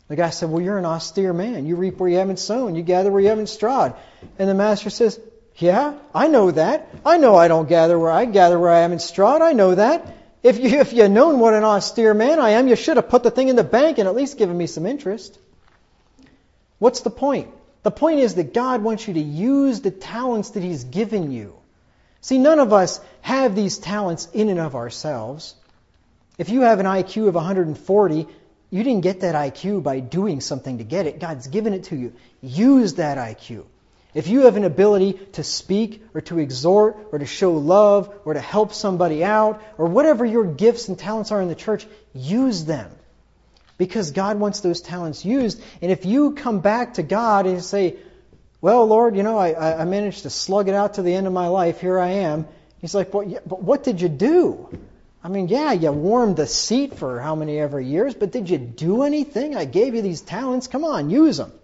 The guy said, well, you're an austere man. You reap where you haven't sown. You gather where you haven't strawed. And the master says, yeah, I know that. I know I don't gather where I haven't strawed. I know that. If you had known what an austere man I am, you should have put the thing in the bank and at least given me some interest. What's the point? The point is that God wants you to use the talents that He's given you. See, none of us have these talents in and of ourselves. If you have an IQ of 140, you didn't get that IQ by doing something to get it. God's given it to you. Use that IQ. If you have an ability to speak or to exhort or to show love or to help somebody out or whatever your gifts and talents are in the church, use them. Because God wants those talents used. And if you come back to God and say, well, Lord, I managed to slug it out to the end of my life. Here I am. He's like, well, yeah, but what did you do? I mean, yeah, you warmed the seat for how many ever years, but did you do anything? I gave you these talents. Come on, use them.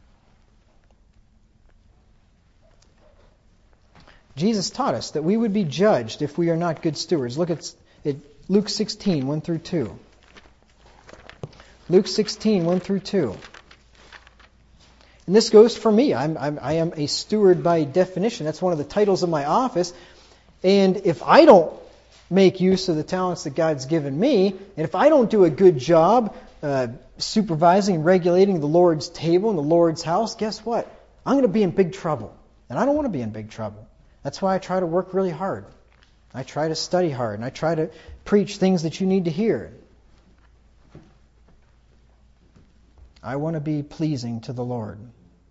Jesus taught us that we would be judged if we are not good stewards. Look at Luke 16, 1 through 2. Luke 16, 1 through 2. And this goes for me. I am a steward by definition. That's one of the titles of my office. And if I don't make use of the talents that God's given me, and if I don't do a good job supervising and regulating the Lord's table and the Lord's house, guess what? I'm going to be in big trouble. And I don't want to be in big trouble. That's why I try to work really hard. I try to study hard, and I try to preach things that you need to hear. I want to be pleasing to the Lord.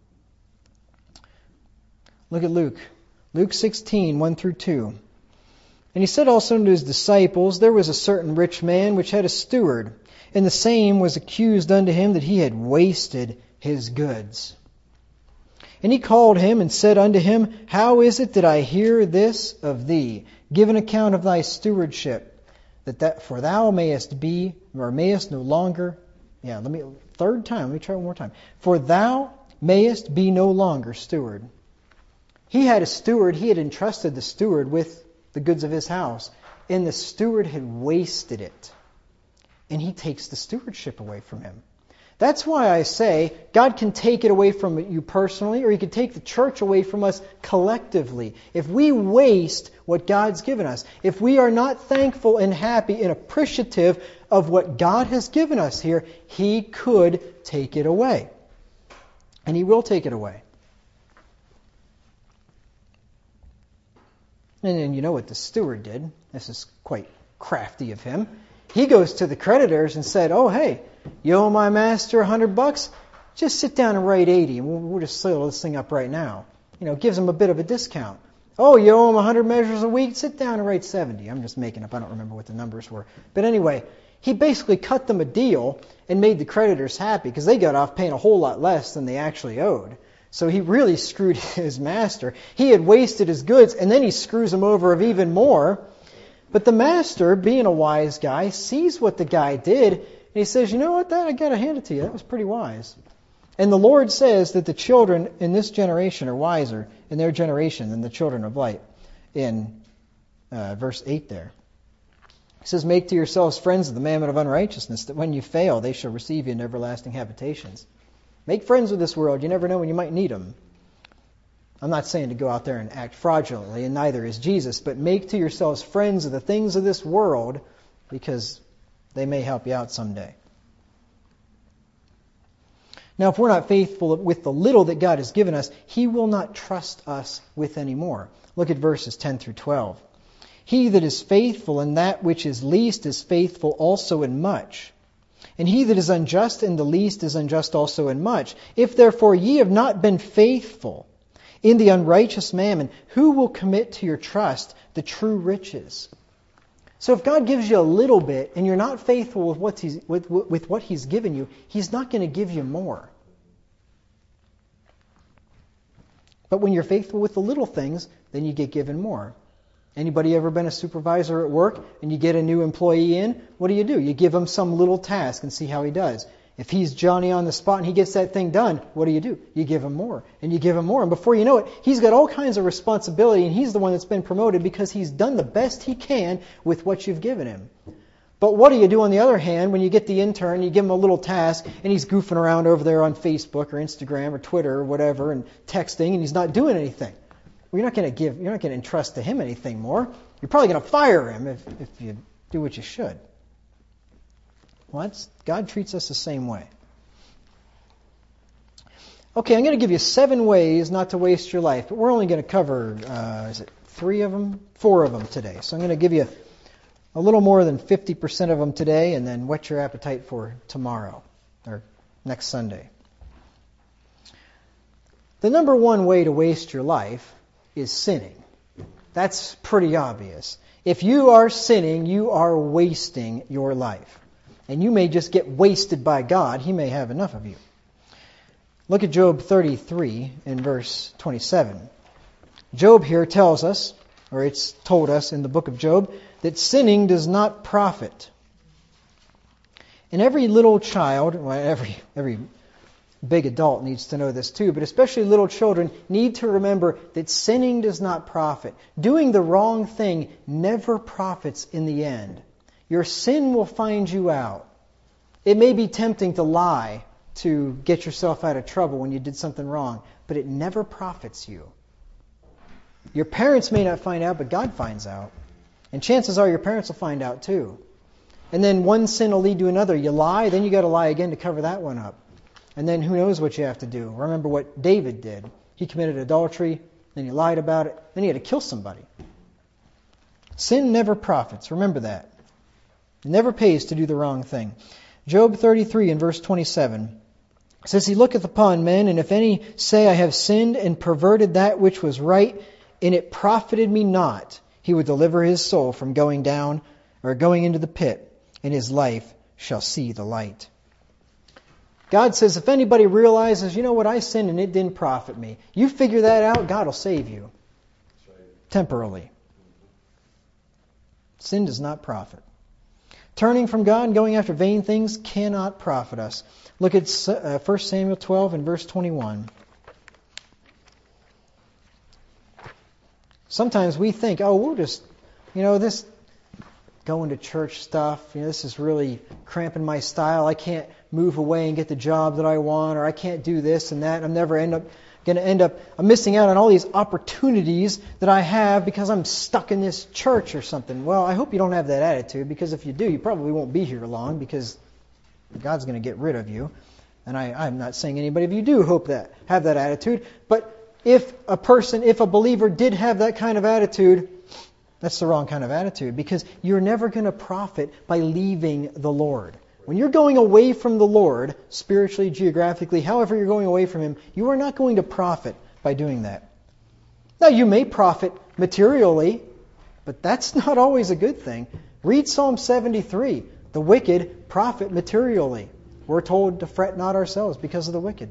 Look at Luke. Luke 16, 1 through 2. And he said also unto his disciples, there was a certain rich man which had a steward, and the same was accused unto him that he had wasted his goods. And he called him and said unto him, how is it that I hear this of thee? Give an account of thy stewardship, for thou mayest be, or mayest no longer, let me try one more time. For thou mayest be no longer steward. He had a steward, he had entrusted the steward with the goods of his house, and the steward had wasted it. And he takes the stewardship away from him. That's why I say God can take it away from you personally, or He can take the church away from us collectively. If we waste what God's given us, if we are not thankful and happy and appreciative of what God has given us here, He could take it away. And He will take it away. And then you know what the steward did. This is quite crafty of him. He goes to the creditors and said, oh, hey, you owe my master $100? Just sit down and write 80, and we'll just settle this thing up right now. Gives him a bit of a discount. Oh, you owe him 100 measures a week? Sit down and write 70. I'm just making up. I don't remember what the numbers were. But anyway, he basically cut them a deal and made the creditors happy because they got off paying a whole lot less than they actually owed. So he really screwed his master. He had wasted his goods, and then he screws him over of even more. But the master, being a wise guy, sees what the guy did, and he says, you know what, I got to hand it to you. That was pretty wise. And the Lord says that the children in this generation are wiser in their generation than the children of light. In verse 8 there. He says, make to yourselves friends of the mammon of unrighteousness, that when you fail, they shall receive you in everlasting habitations. Make friends with this world. You never know when you might need them. I'm not saying to go out there and act fraudulently, and neither is Jesus, but make to yourselves friends of the things of this world, because they may help you out someday. Now, if we're not faithful with the little that God has given us, He will not trust us with any more. Look at verses 10 through 12. He that is faithful in that which is least is faithful also in much. And he that is unjust in the least is unjust also in much. If therefore ye have not been faithful in the unrighteous mammon, who will commit to your trust the true riches? So if God gives you a little bit and you're not faithful with what He's given you, He's not going to give you more. But when you're faithful with the little things, then you get given more. Anybody ever been a supervisor at work and you get a new employee in? What do? You give him some little task and see how he does. If he's Johnny on the spot and he gets that thing done, what do? You give him more. And you give him more. And before you know it, he's got all kinds of responsibility, and he's the one that's been promoted because he's done the best he can with what you've given him. But what do you do on the other hand when you get the intern, you give him a little task, and he's goofing around over there on Facebook or Instagram or Twitter or whatever and texting, and he's not doing anything? Well, you're not going to entrust to him anything more. You're probably going to fire him if you do what you should. Well, God treats us the same way. Okay, I'm going to give you 7 ways not to waste your life, but we're only going to cover, 4 of them today. So I'm going to give you a little more than 50% of them today, and then whet your appetite for tomorrow or next Sunday. The number one way to waste your life is sinning. That's pretty obvious. If you are sinning, you are wasting your life. And you may just get wasted by God. He may have enough of you. Look at Job 33 in verse 27. Job here tells us, or it's told us in the book of Job, that sinning does not profit. And every little child, well, every big adult needs to know this too, but especially little children need to remember that sinning does not profit. Doing the wrong thing never profits in the end. Your sin will find you out. It may be tempting to lie to get yourself out of trouble when you did something wrong, but it never profits you. Your parents may not find out, but God finds out. And chances are your parents will find out too. And then one sin will lead to another. You lie, then you got to lie again to cover that one up. And then who knows what you have to do. Remember what David did. He committed adultery, then he lied about it, then he had to kill somebody. Sin never profits. Remember that. It never pays to do the wrong thing. Job 33 in verse 27 says, He looketh upon men, and if any say, I have sinned and perverted that which was right, and it profited me not, He would deliver his soul from going down or going into the pit, and his life shall see the light. God says, if anybody realizes, you know what, I sinned and it didn't profit me, you figure that out, God will save you. Temporarily. Sin does not profit. Turning from God and going after vain things cannot profit us. Look at 1 Samuel 12 and verse 21. Sometimes we think, we'll just, this going to church stuff, this is really cramping my style. I can't move away and get the job that I want, or I can't do this and that. I'm missing out on all these opportunities that I have because I'm stuck in this church or something. Well, I hope you don't have that attitude, because if you do, you probably won't be here long, because God's going to get rid of you. And I'm not saying anybody of you do have that attitude, but if a believer did have that kind of attitude, that's the wrong kind of attitude, because you're never going to profit by leaving the Lord. When you're going away from the Lord, spiritually, geographically, however you're going away from Him, you are not going to profit by doing that. Now, you may profit materially, but that's not always a good thing. Read Psalm 73. The wicked profit materially. We're told to fret not ourselves because of the wicked.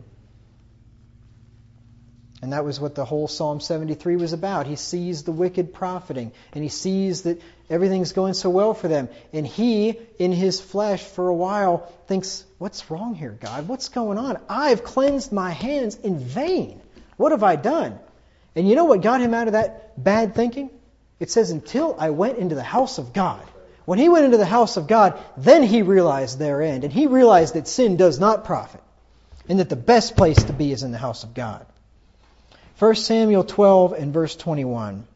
And that was what the whole Psalm 73 was about. He sees the wicked profiting, and he sees that everything's going so well for them. And he, in his flesh, for a while, thinks, what's wrong here, God? What's going on? I've cleansed my hands in vain. What have I done? And you know what got him out of that bad thinking? It says, until I went into the house of God. When he went into the house of God, then he realized their end. And he realized that sin does not profit, and that the best place to be is in the house of God. 1 Samuel 12 and verse 21.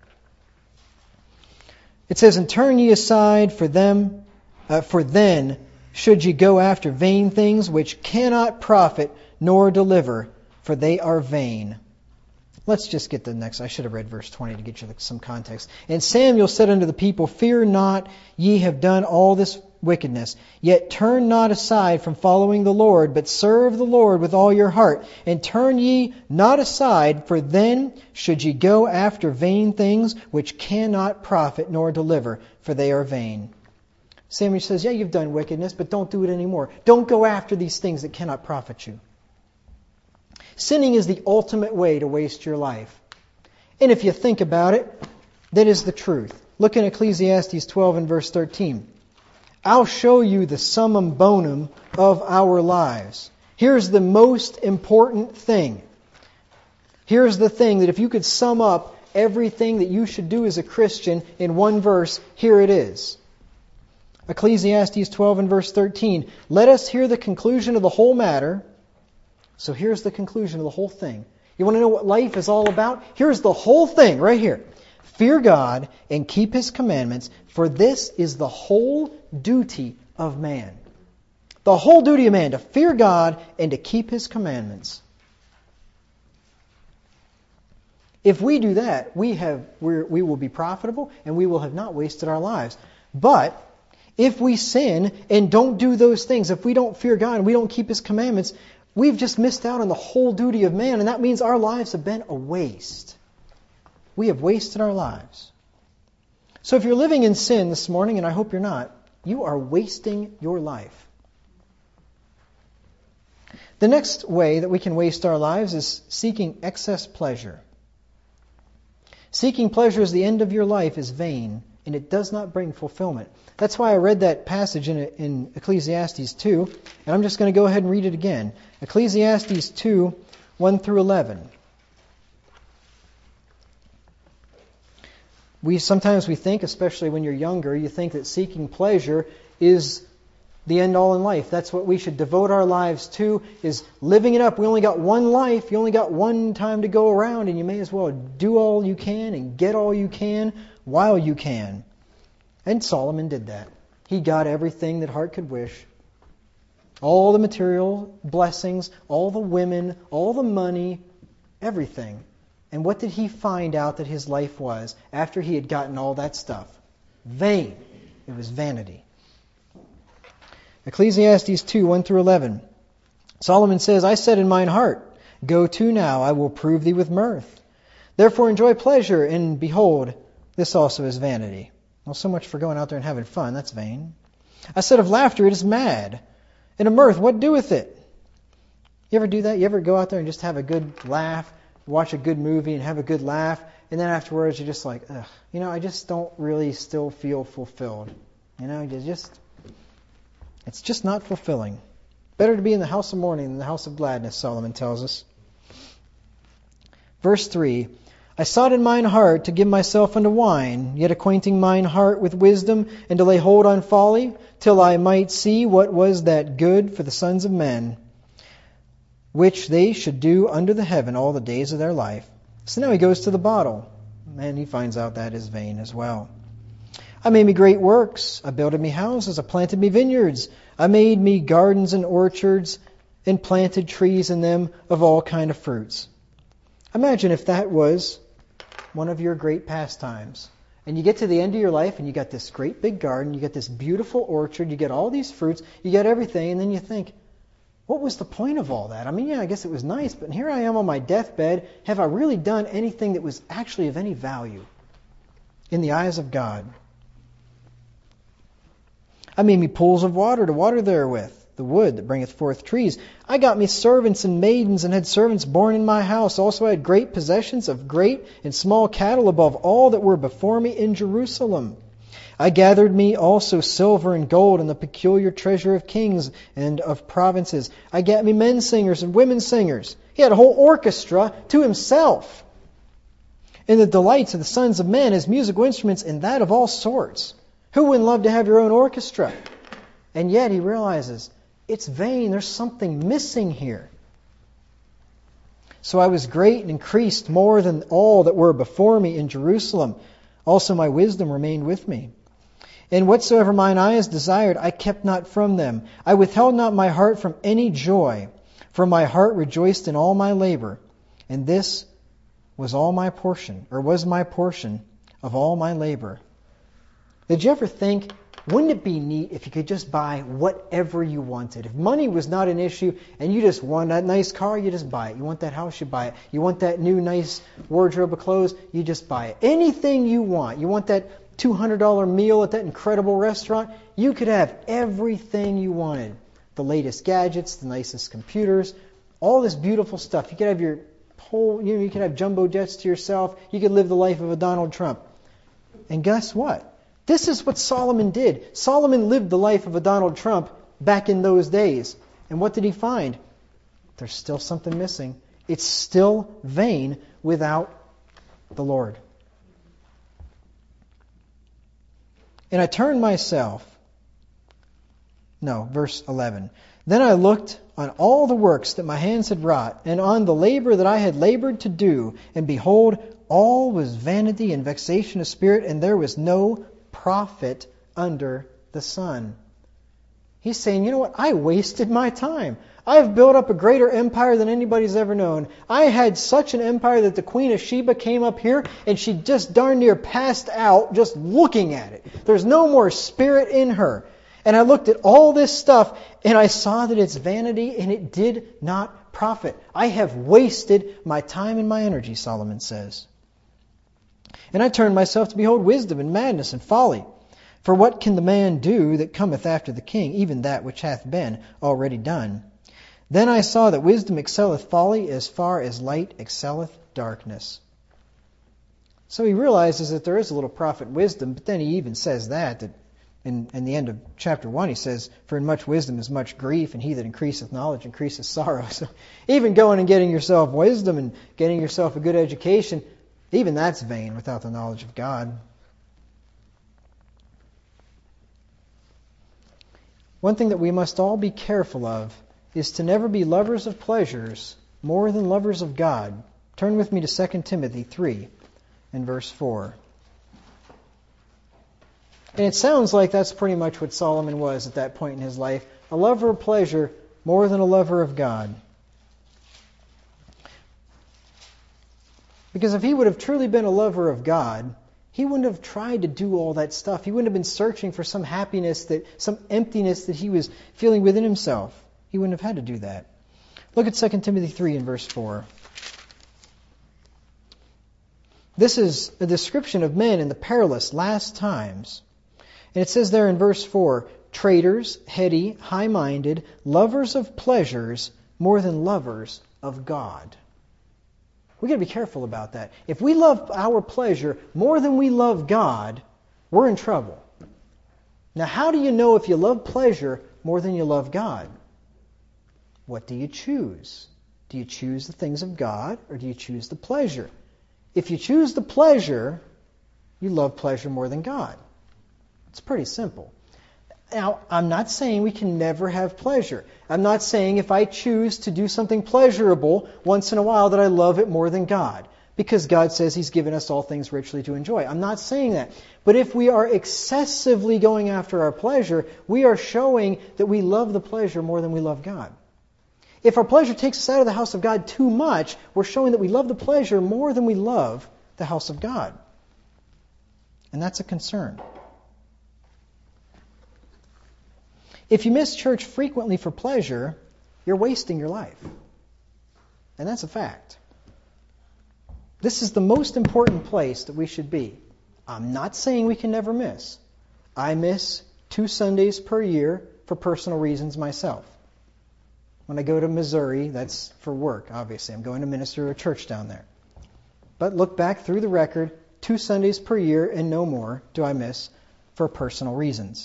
It says, And turn ye aside for then should ye go after vain things which cannot profit nor deliver, for they are vain. Let's just get the next. I should have read verse 20 to get you some context. And Samuel said unto the people, Fear not, ye have done all this wickedness. Yet turn not aside from following the Lord, but serve the Lord with all your heart. And turn ye not aside, for then should ye go after vain things which cannot profit nor deliver, for they are vain. Samuel says, yeah, you've done wickedness, but don't do it anymore. Don't go after these things that cannot profit you. Sinning is the ultimate way to waste your life. And if you think about it, that is the truth. Look in Ecclesiastes 12 and verse 13. I'll show you the summum bonum of our lives. Here's the most important thing. Here's the thing that if you could sum up everything that you should do as a Christian in one verse, here it is. Ecclesiastes 12 and verse 13. Let us hear the conclusion of the whole matter. So here's the conclusion of the whole thing. You want to know what life is all about? Here's the whole thing right here. Fear God and keep His commandments, for this is the whole duty of man. The whole duty of man, to fear God and to keep His commandments. If we do that, we will be profitable and we will have not wasted our lives. But if we sin and don't do those things, if we don't fear God and we don't keep His commandments, we've just missed out on the whole duty of man, and that means our lives have been a waste. We have wasted our lives. So if you're living in sin this morning, and I hope you're not, you are wasting your life. The next way that we can waste our lives is seeking excess pleasure. Seeking pleasure as the end of your life is vain, and it does not bring fulfillment. That's why I read that passage in Ecclesiastes 2, and I'm just going to go ahead and read it again. Ecclesiastes 2, 1 through 11. Sometimes we think, especially when you're younger, you think that seeking pleasure is the end all in life. That's what we should devote our lives to, is living it up. We only got one life. You only got one time to go around, and you may as well do all you can and get all you can while you can. And Solomon did that. He got everything that heart could wish. All the material blessings, all the women, all the money, everything. And what did he find out that his life was after he had gotten all that stuff? Vain. It was vanity. Ecclesiastes 2, 1 through 11. Solomon says, I said in mine heart, go to now, I will prove thee with mirth. Therefore enjoy pleasure, and behold, this also is vanity. Well, so much for going out there and having fun. That's vain. I said of laughter, it is mad. And of mirth, what doeth it? You ever do that? You ever go out there and just have a good laugh, watch a good movie and have a good laugh, and then afterwards you're just like, ugh, I just don't really still feel fulfilled. It's just not fulfilling. Better to be in the house of mourning than the house of gladness, Solomon tells us. Verse 3, I sought in mine heart to give myself unto wine, yet acquainting mine heart with wisdom, and to lay hold on folly, till I might see what was that good for the sons of men, which they should do under the heaven all the days of their life. So now he goes to the bottle, and he finds out that is vain as well. I made me great works. I builded me houses. I planted me vineyards. I made me gardens and orchards, and planted trees in them of all kind of fruits. Imagine if that was one of your great pastimes. And you get to the end of your life, and you got this great big garden, you get this beautiful orchard, you get all these fruits, you get everything, and then you think, what was the point of all that? I guess it was nice, but here I am on my deathbed. Have I really done anything that was actually of any value in the eyes of God? I made me pools of water to water therewith, the wood that bringeth forth trees. I got me servants and maidens, and had servants born in my house. Also I had great possessions of great and small cattle above all that were before me in Jerusalem. I gathered me also silver and gold, and the peculiar treasure of kings and of provinces. I got me men singers and women singers. He had a whole orchestra to himself. And the delights of the sons of men as musical instruments, and that of all sorts. Who wouldn't love to have your own orchestra? And yet he realizes, it's vain. There's something missing here. So I was great and increased more than all that were before me in Jerusalem. Also my wisdom remained with me. And whatsoever mine eyes desired, I kept not from them. I withheld not my heart from any joy, for my heart rejoiced in all my labor. And this was my portion of all my labor. Did you ever think, wouldn't it be neat if you could just buy whatever you wanted? If money was not an issue and you just want that nice car, you just buy it. You want that house, you buy it. You want that new nice wardrobe of clothes, you just buy it. Anything you want. You want that $200 meal at that incredible restaurant, you could have everything you wanted. The latest gadgets, the nicest computers, all this beautiful stuff. You could have your whole, you could have jumbo jets to yourself. You could live the life of a Donald Trump. And guess what? This is what Solomon did. Solomon lived the life of a Donald Trump back in those days. And what did he find? There's still something missing. It's still vain without the Lord. And I turned myself No, verse 11. Then I looked on all the works that my hands had wrought, and on the labor that I had labored to do, and behold, all was vanity and vexation of spirit, and there was no profit under the sun. He's saying, you know what? I wasted my time. I've built up a greater empire than anybody's ever known. I had such an empire that the Queen of Sheba came up here and she just darn near passed out just looking at it. There's no more spirit in her. And I looked at all this stuff and I saw that it's vanity and it did not profit. I have wasted my time and my energy, Solomon says. And I turned myself to behold wisdom and madness and folly. For what can the man do that cometh after the king, even that which hath been already done? Then I saw that wisdom excelleth folly as far as light excelleth darkness. So he realizes that there is a little profit in wisdom, but then he even says that in the end of chapter 1, he says, for in much wisdom is much grief, and he that increaseth knowledge increaseth sorrow. So even going and getting yourself wisdom and getting yourself a good education, even that's vain without the knowledge of God. One thing that we must all be careful of is to never be lovers of pleasures more than lovers of God. Turn with me to 2 Timothy 3 and verse 4. And it sounds like that's pretty much what Solomon was at that point in his life, a lover of pleasure more than a lover of God. Because if he would have truly been a lover of God, he wouldn't have tried to do all that stuff. He wouldn't have been searching for some happiness, some emptiness that he was feeling within himself. He wouldn't have had to do that. Look at 2 Timothy 3 and verse 4. This is a description of men in the perilous last times. And it says there in verse 4, traitors, heady, high-minded, lovers of pleasures more than lovers of God. We've got to be careful about that. If we love our pleasure more than we love God, we're in trouble. Now, how do you know if you love pleasure more than you love God? What do you choose? Do you choose the things of God or do you choose the pleasure? If you choose the pleasure, you love pleasure more than God. It's pretty simple. Now, I'm not saying we can never have pleasure. I'm not saying if I choose to do something pleasurable once in a while that I love it more than God, because God says He's given us all things richly to enjoy. I'm not saying that. But if we are excessively going after our pleasure, we are showing that we love the pleasure more than we love God. If our pleasure takes us out of the house of God too much, we're showing that we love the pleasure more than we love the house of God. And that's a concern. If you miss church frequently for pleasure, you're wasting your life. And that's a fact. This is the most important place that we should be. I'm not saying we can never miss. I miss 2 Sundays per year for personal reasons myself. When I go to Missouri, that's for work, obviously. I'm going to minister at a church down there. But look back through the record, 2 Sundays per year and no more do I miss for personal reasons.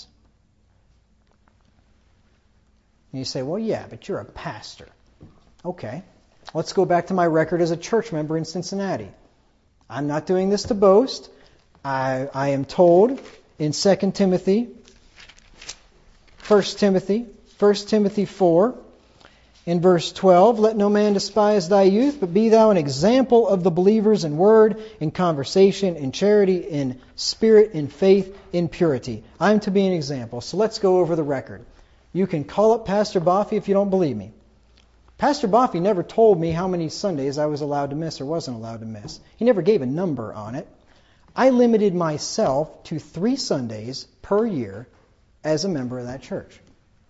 And you say, well, yeah, but you're a pastor. Okay, let's go back to my record as a church member in Cincinnati. I'm not doing this to boast. I am told in 2 Timothy, 1 Timothy 4, in verse 12, let no man despise thy youth, but be thou an example of the believers in word, in conversation, in charity, in spirit, in faith, in purity. I'm to be an example. So let's go over the record. You can call up Pastor Boffey if you don't believe me. Pastor Boffey never told me how many Sundays I was allowed to miss or wasn't allowed to miss. He never gave a number on it. I limited myself to 3 Sundays per year as a member of that church.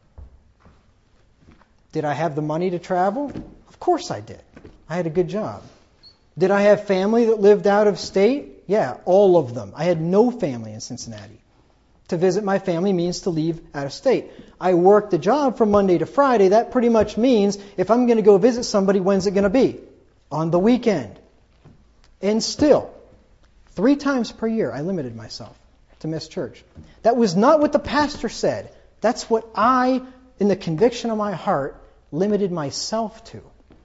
Did I have the money to travel? Of course I did. I had a good job. Did I have family that lived out of state? Yeah, all of them. I had no family in Cincinnati. To visit my family means to leave out of state. I worked the job from Monday to Friday. That pretty much means if I'm going to go visit somebody, when's it going to be? On the weekend. And still, 3 times per year I limited myself to miss church. That was not what the pastor said. That's what I, in the conviction of my heart, limited myself to.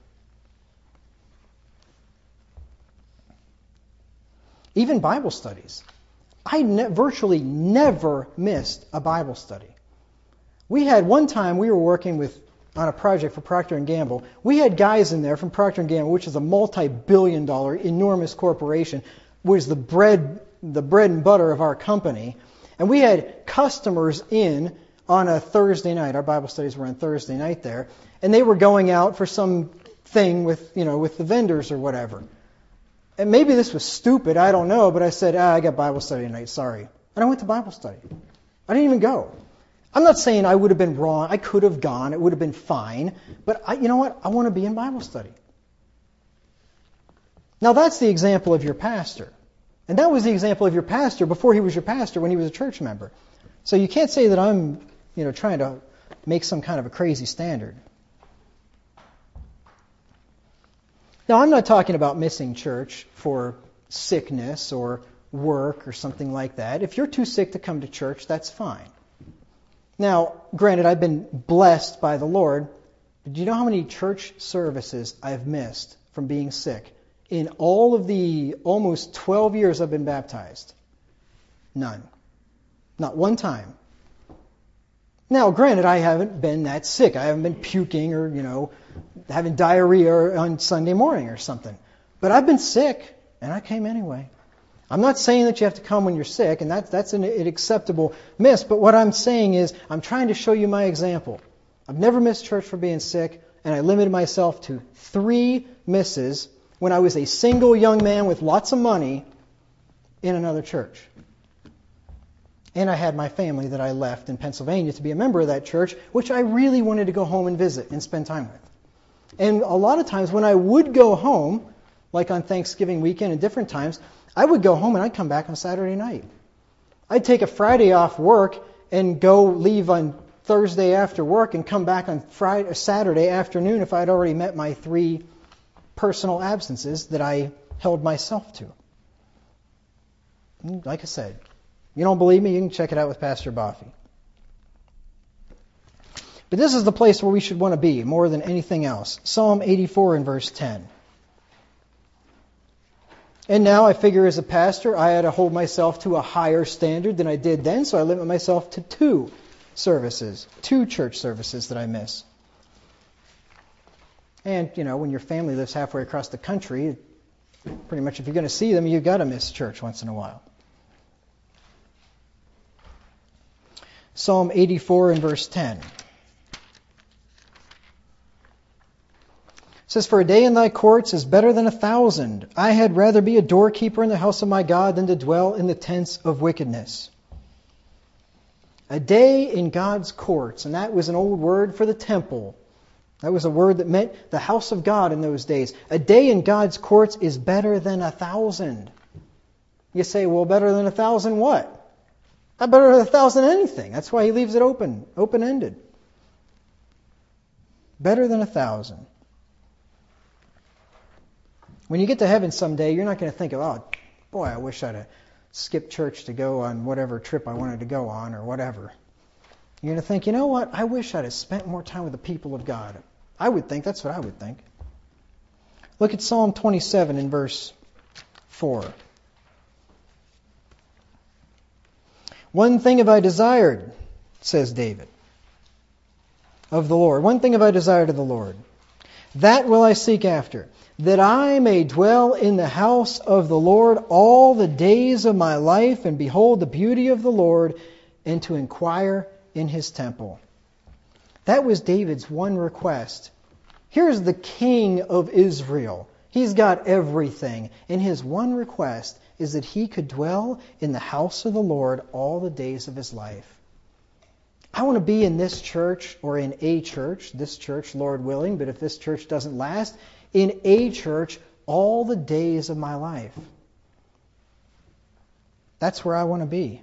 Even Bible studies. I virtually never missed a Bible study. We had one time we were working on a project for Procter & Gamble. We had guys in there from Procter & Gamble, which is a multi-billion-dollar enormous corporation, was the bread and butter of our company. And we had customers in on a Thursday night. Our Bible studies were on Thursday night there, and they were going out for some thing with the vendors or whatever. And maybe this was stupid, I don't know, but I said, I got Bible study tonight, sorry. And I went to Bible study. I didn't even go. I'm not saying I would have been wrong. I could have gone. It would have been fine. But you know what? I want to be in Bible study. Now that's the example of your pastor. And that was the example of your pastor before he was your pastor when he was a church member. So you can't say that I'm, trying to make some kind of a crazy standard. Now I'm not talking about missing church for sickness or work or something like that. If you're too sick to come to church, that's fine. Now, granted, I've been blessed by the Lord, but do you know how many church services I've missed from being sick? In all of the almost 12 years I've been baptized. None. Not one time. Now, granted, I haven't been that sick. I haven't been puking or, having diarrhea on Sunday morning or something. But I've been sick, and I came anyway. I'm not saying that you have to come when you're sick, and that's an acceptable miss. But what I'm saying is I'm trying to show you my example. I've never missed church for being sick, and I limited myself to 3 misses when I was a single young man with lots of money in another church. And I had my family that I left in Pennsylvania to be a member of that church, which I really wanted to go home and visit and spend time with. And a lot of times when I would go home, like on Thanksgiving weekend and different times, I would go home and I'd come back on Saturday night. I'd take a Friday off work and go leave on Thursday after work and come back on Saturday afternoon if I'd already met my 3 personal absences that I held myself to. Like I said, you don't believe me, you can check it out with Pastor Boffey. But this is the place where we should want to be more than anything else. Psalm 84 and verse 10. And now I figure as a pastor, I had to hold myself to a higher standard than I did then, so I limit myself to 2 church services that I miss. And, when your family lives halfway across the country, pretty much if you're going to see them, you've got to miss church once in a while. Psalm 84 and verse 10. It says, "For a day in thy courts is better than 1,000. I had rather be a doorkeeper in the house of my God than to dwell in the tents of wickedness." A day in God's courts, and that was an old word for the temple. That was a word that meant the house of God in those days. A day in God's courts is better than 1,000. You say, well, better than 1,000 what? Not better than 1,000 anything. That's why he leaves it open-ended. Better than 1,000. When you get to heaven someday, you're not going to think of, oh, boy, I wish I'd have skipped church to go on whatever trip I wanted to go on or whatever. You're going to think, you know what? I wish I'd have spent more time with the people of God. That's what I would think. Look at Psalm 27 in verse 4. "One thing have I desired," says David, "of the Lord. One thing have I desired of the Lord. That will I seek after, that I may dwell in the house of the Lord all the days of my life, and behold the beauty of the Lord, and to inquire in his temple." That was David's one request. Here's the king of Israel. He's got everything. And his one request is that he could dwell in the house of the Lord all the days of his life. I want to be in this church or in a church, this church, Lord willing, but if this church doesn't last, in a church all the days of my life. That's where I want to be.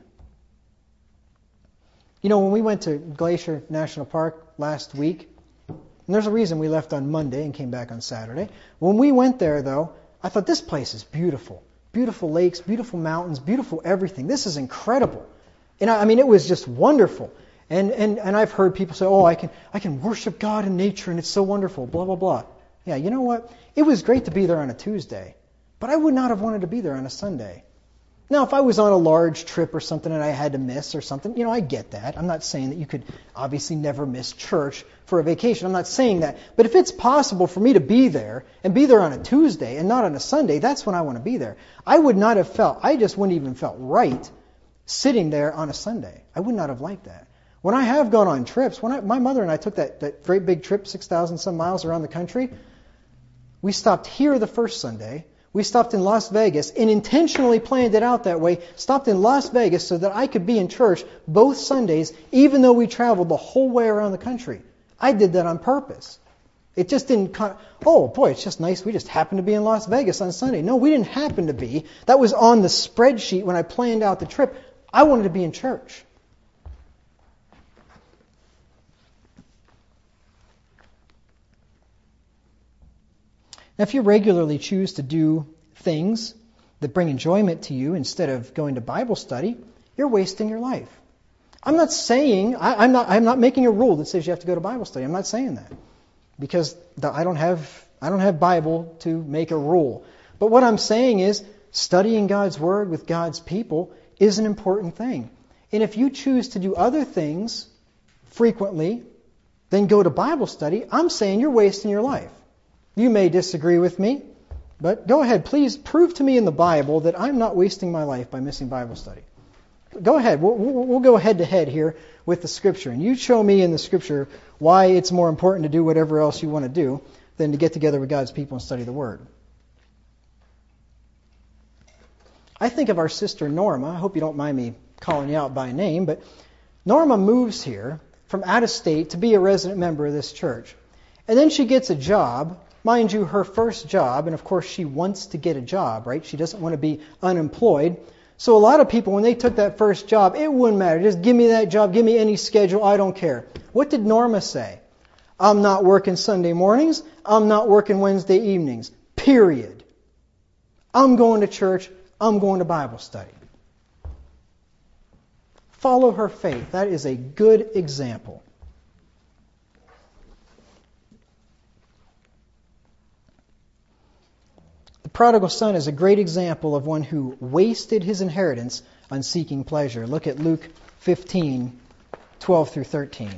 When we went to Glacier National Park last week, and there's a reason we left on Monday and came back on Saturday. When we went there, though, I thought, this place is beautiful. Beautiful lakes, beautiful mountains, beautiful everything. This is incredible. And it was just wonderful. And I've heard people say, oh, I can worship God in nature and it's so wonderful, blah, blah, blah. Yeah, you know what? It was great to be there on a Tuesday, but I would not have wanted to be there on a Sunday. Now, if I was on a large trip or something and I had to miss or something, I get that. I'm not saying that you could obviously never miss church for a vacation. I'm not saying that. But if it's possible for me to be there and be there on a Tuesday and not on a Sunday, that's when I want to be there. I just wouldn't even felt right sitting there on a Sunday. I would not have liked that. When I have gone on trips, my mother and I took that great big trip, 6,000 some miles around the country, we stopped here the first Sunday. We stopped in Las Vegas and intentionally planned it out that way, stopped in Las Vegas so that I could be in church both Sundays, even though we traveled the whole way around the country. I did that on purpose. It just didn't, it's just nice. We just happened to be in Las Vegas on Sunday. No, we didn't happen to be. That was on the spreadsheet when I planned out the trip. I wanted to be in church. Now, if you regularly choose to do things that bring enjoyment to you instead of going to Bible study, you're wasting your life. I'm not saying, I'm not making a rule that says you have to go to Bible study. I'm not saying that. Because I don't have Bible to make a rule. But what I'm saying is, studying God's Word with God's people is an important thing. And if you choose to do other things frequently than go to Bible study, I'm saying you're wasting your life. You may disagree with me, but go ahead. Please prove to me in the Bible that I'm not wasting my life by missing Bible study. Go ahead. We'll go head to head here with the Scripture. And you show me in the Scripture why it's more important to do whatever else you want to do than to get together with God's people and study the Word. I think of our sister Norma. I hope you don't mind me calling you out by name, but Norma moves here from out of state to be a resident member of this church. And then she gets a job. Mind you, her first job, and of course she wants to get a job, right? She doesn't want to be unemployed. So a lot of people, when they took that first job, it wouldn't matter. Just give me that job, give me any schedule, I don't care. What did Norma say? I'm not working Sunday mornings, I'm not working Wednesday evenings, period. I'm going to church, I'm going to Bible study. Follow her faith. That is a good example. The prodigal son is a great example of one who wasted his inheritance on seeking pleasure. Look at Luke 15, 12 through 13.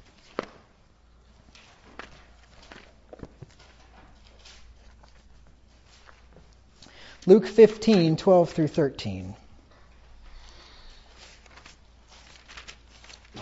Luke 15, 12 through 13. It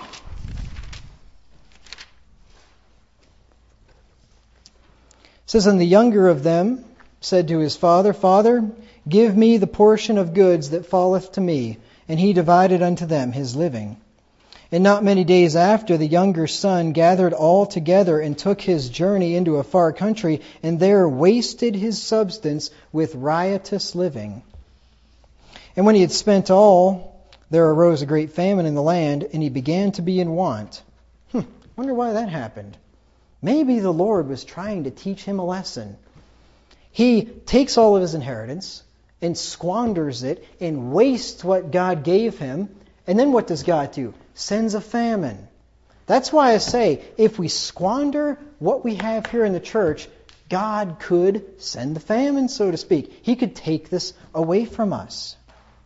says, and the younger of them said to his father, Father, give me the portion of goods that falleth to me. And he divided unto them his living. And not many days after, the younger son gathered all together and took his journey into a far country, and there wasted his substance with riotous living. And when he had spent all, there arose a great famine in the land, and he began to be in want. Wonder why that happened. Maybe the Lord was trying to teach him a lesson. He takes all of his inheritance and squanders it and wastes what God gave him. And then what does God do? Sends a famine. That's why I say, if we squander what we have here in the church, God could send the famine, so to speak. He could take this away from us.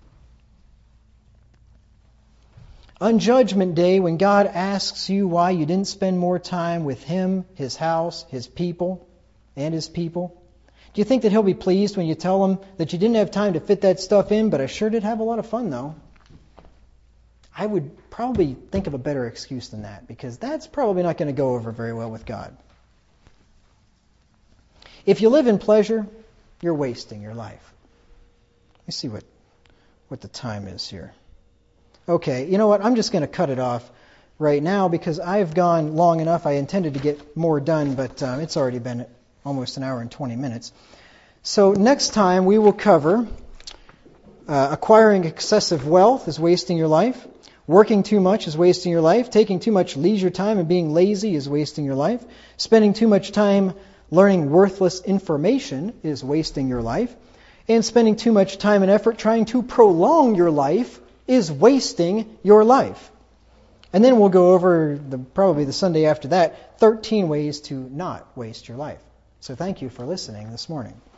On Judgment Day, when God asks you why you didn't spend more time with Him, His house, His people, and His people, do you think that He'll be pleased when you tell Him that you didn't have time to fit that stuff in, but I sure did have a lot of fun though? I would probably think of a better excuse than that, because that's probably not going to go over very well with God. If you live in pleasure, you're wasting your life. Let me see what the time is here. Okay, you know what? I'm just going to cut it off right now because I've gone long enough. I intended to get more done, but it's already been almost an hour and 20 minutes. So next time we will cover acquiring excessive wealth is wasting your life. Working too much is wasting your life. Taking too much leisure time and being lazy is wasting your life. Spending too much time learning worthless information is wasting your life. And spending too much time and effort trying to prolong your life is wasting your life. And then we'll go over, probably the Sunday after that, 13 ways to not waste your life. So thank you for listening this morning.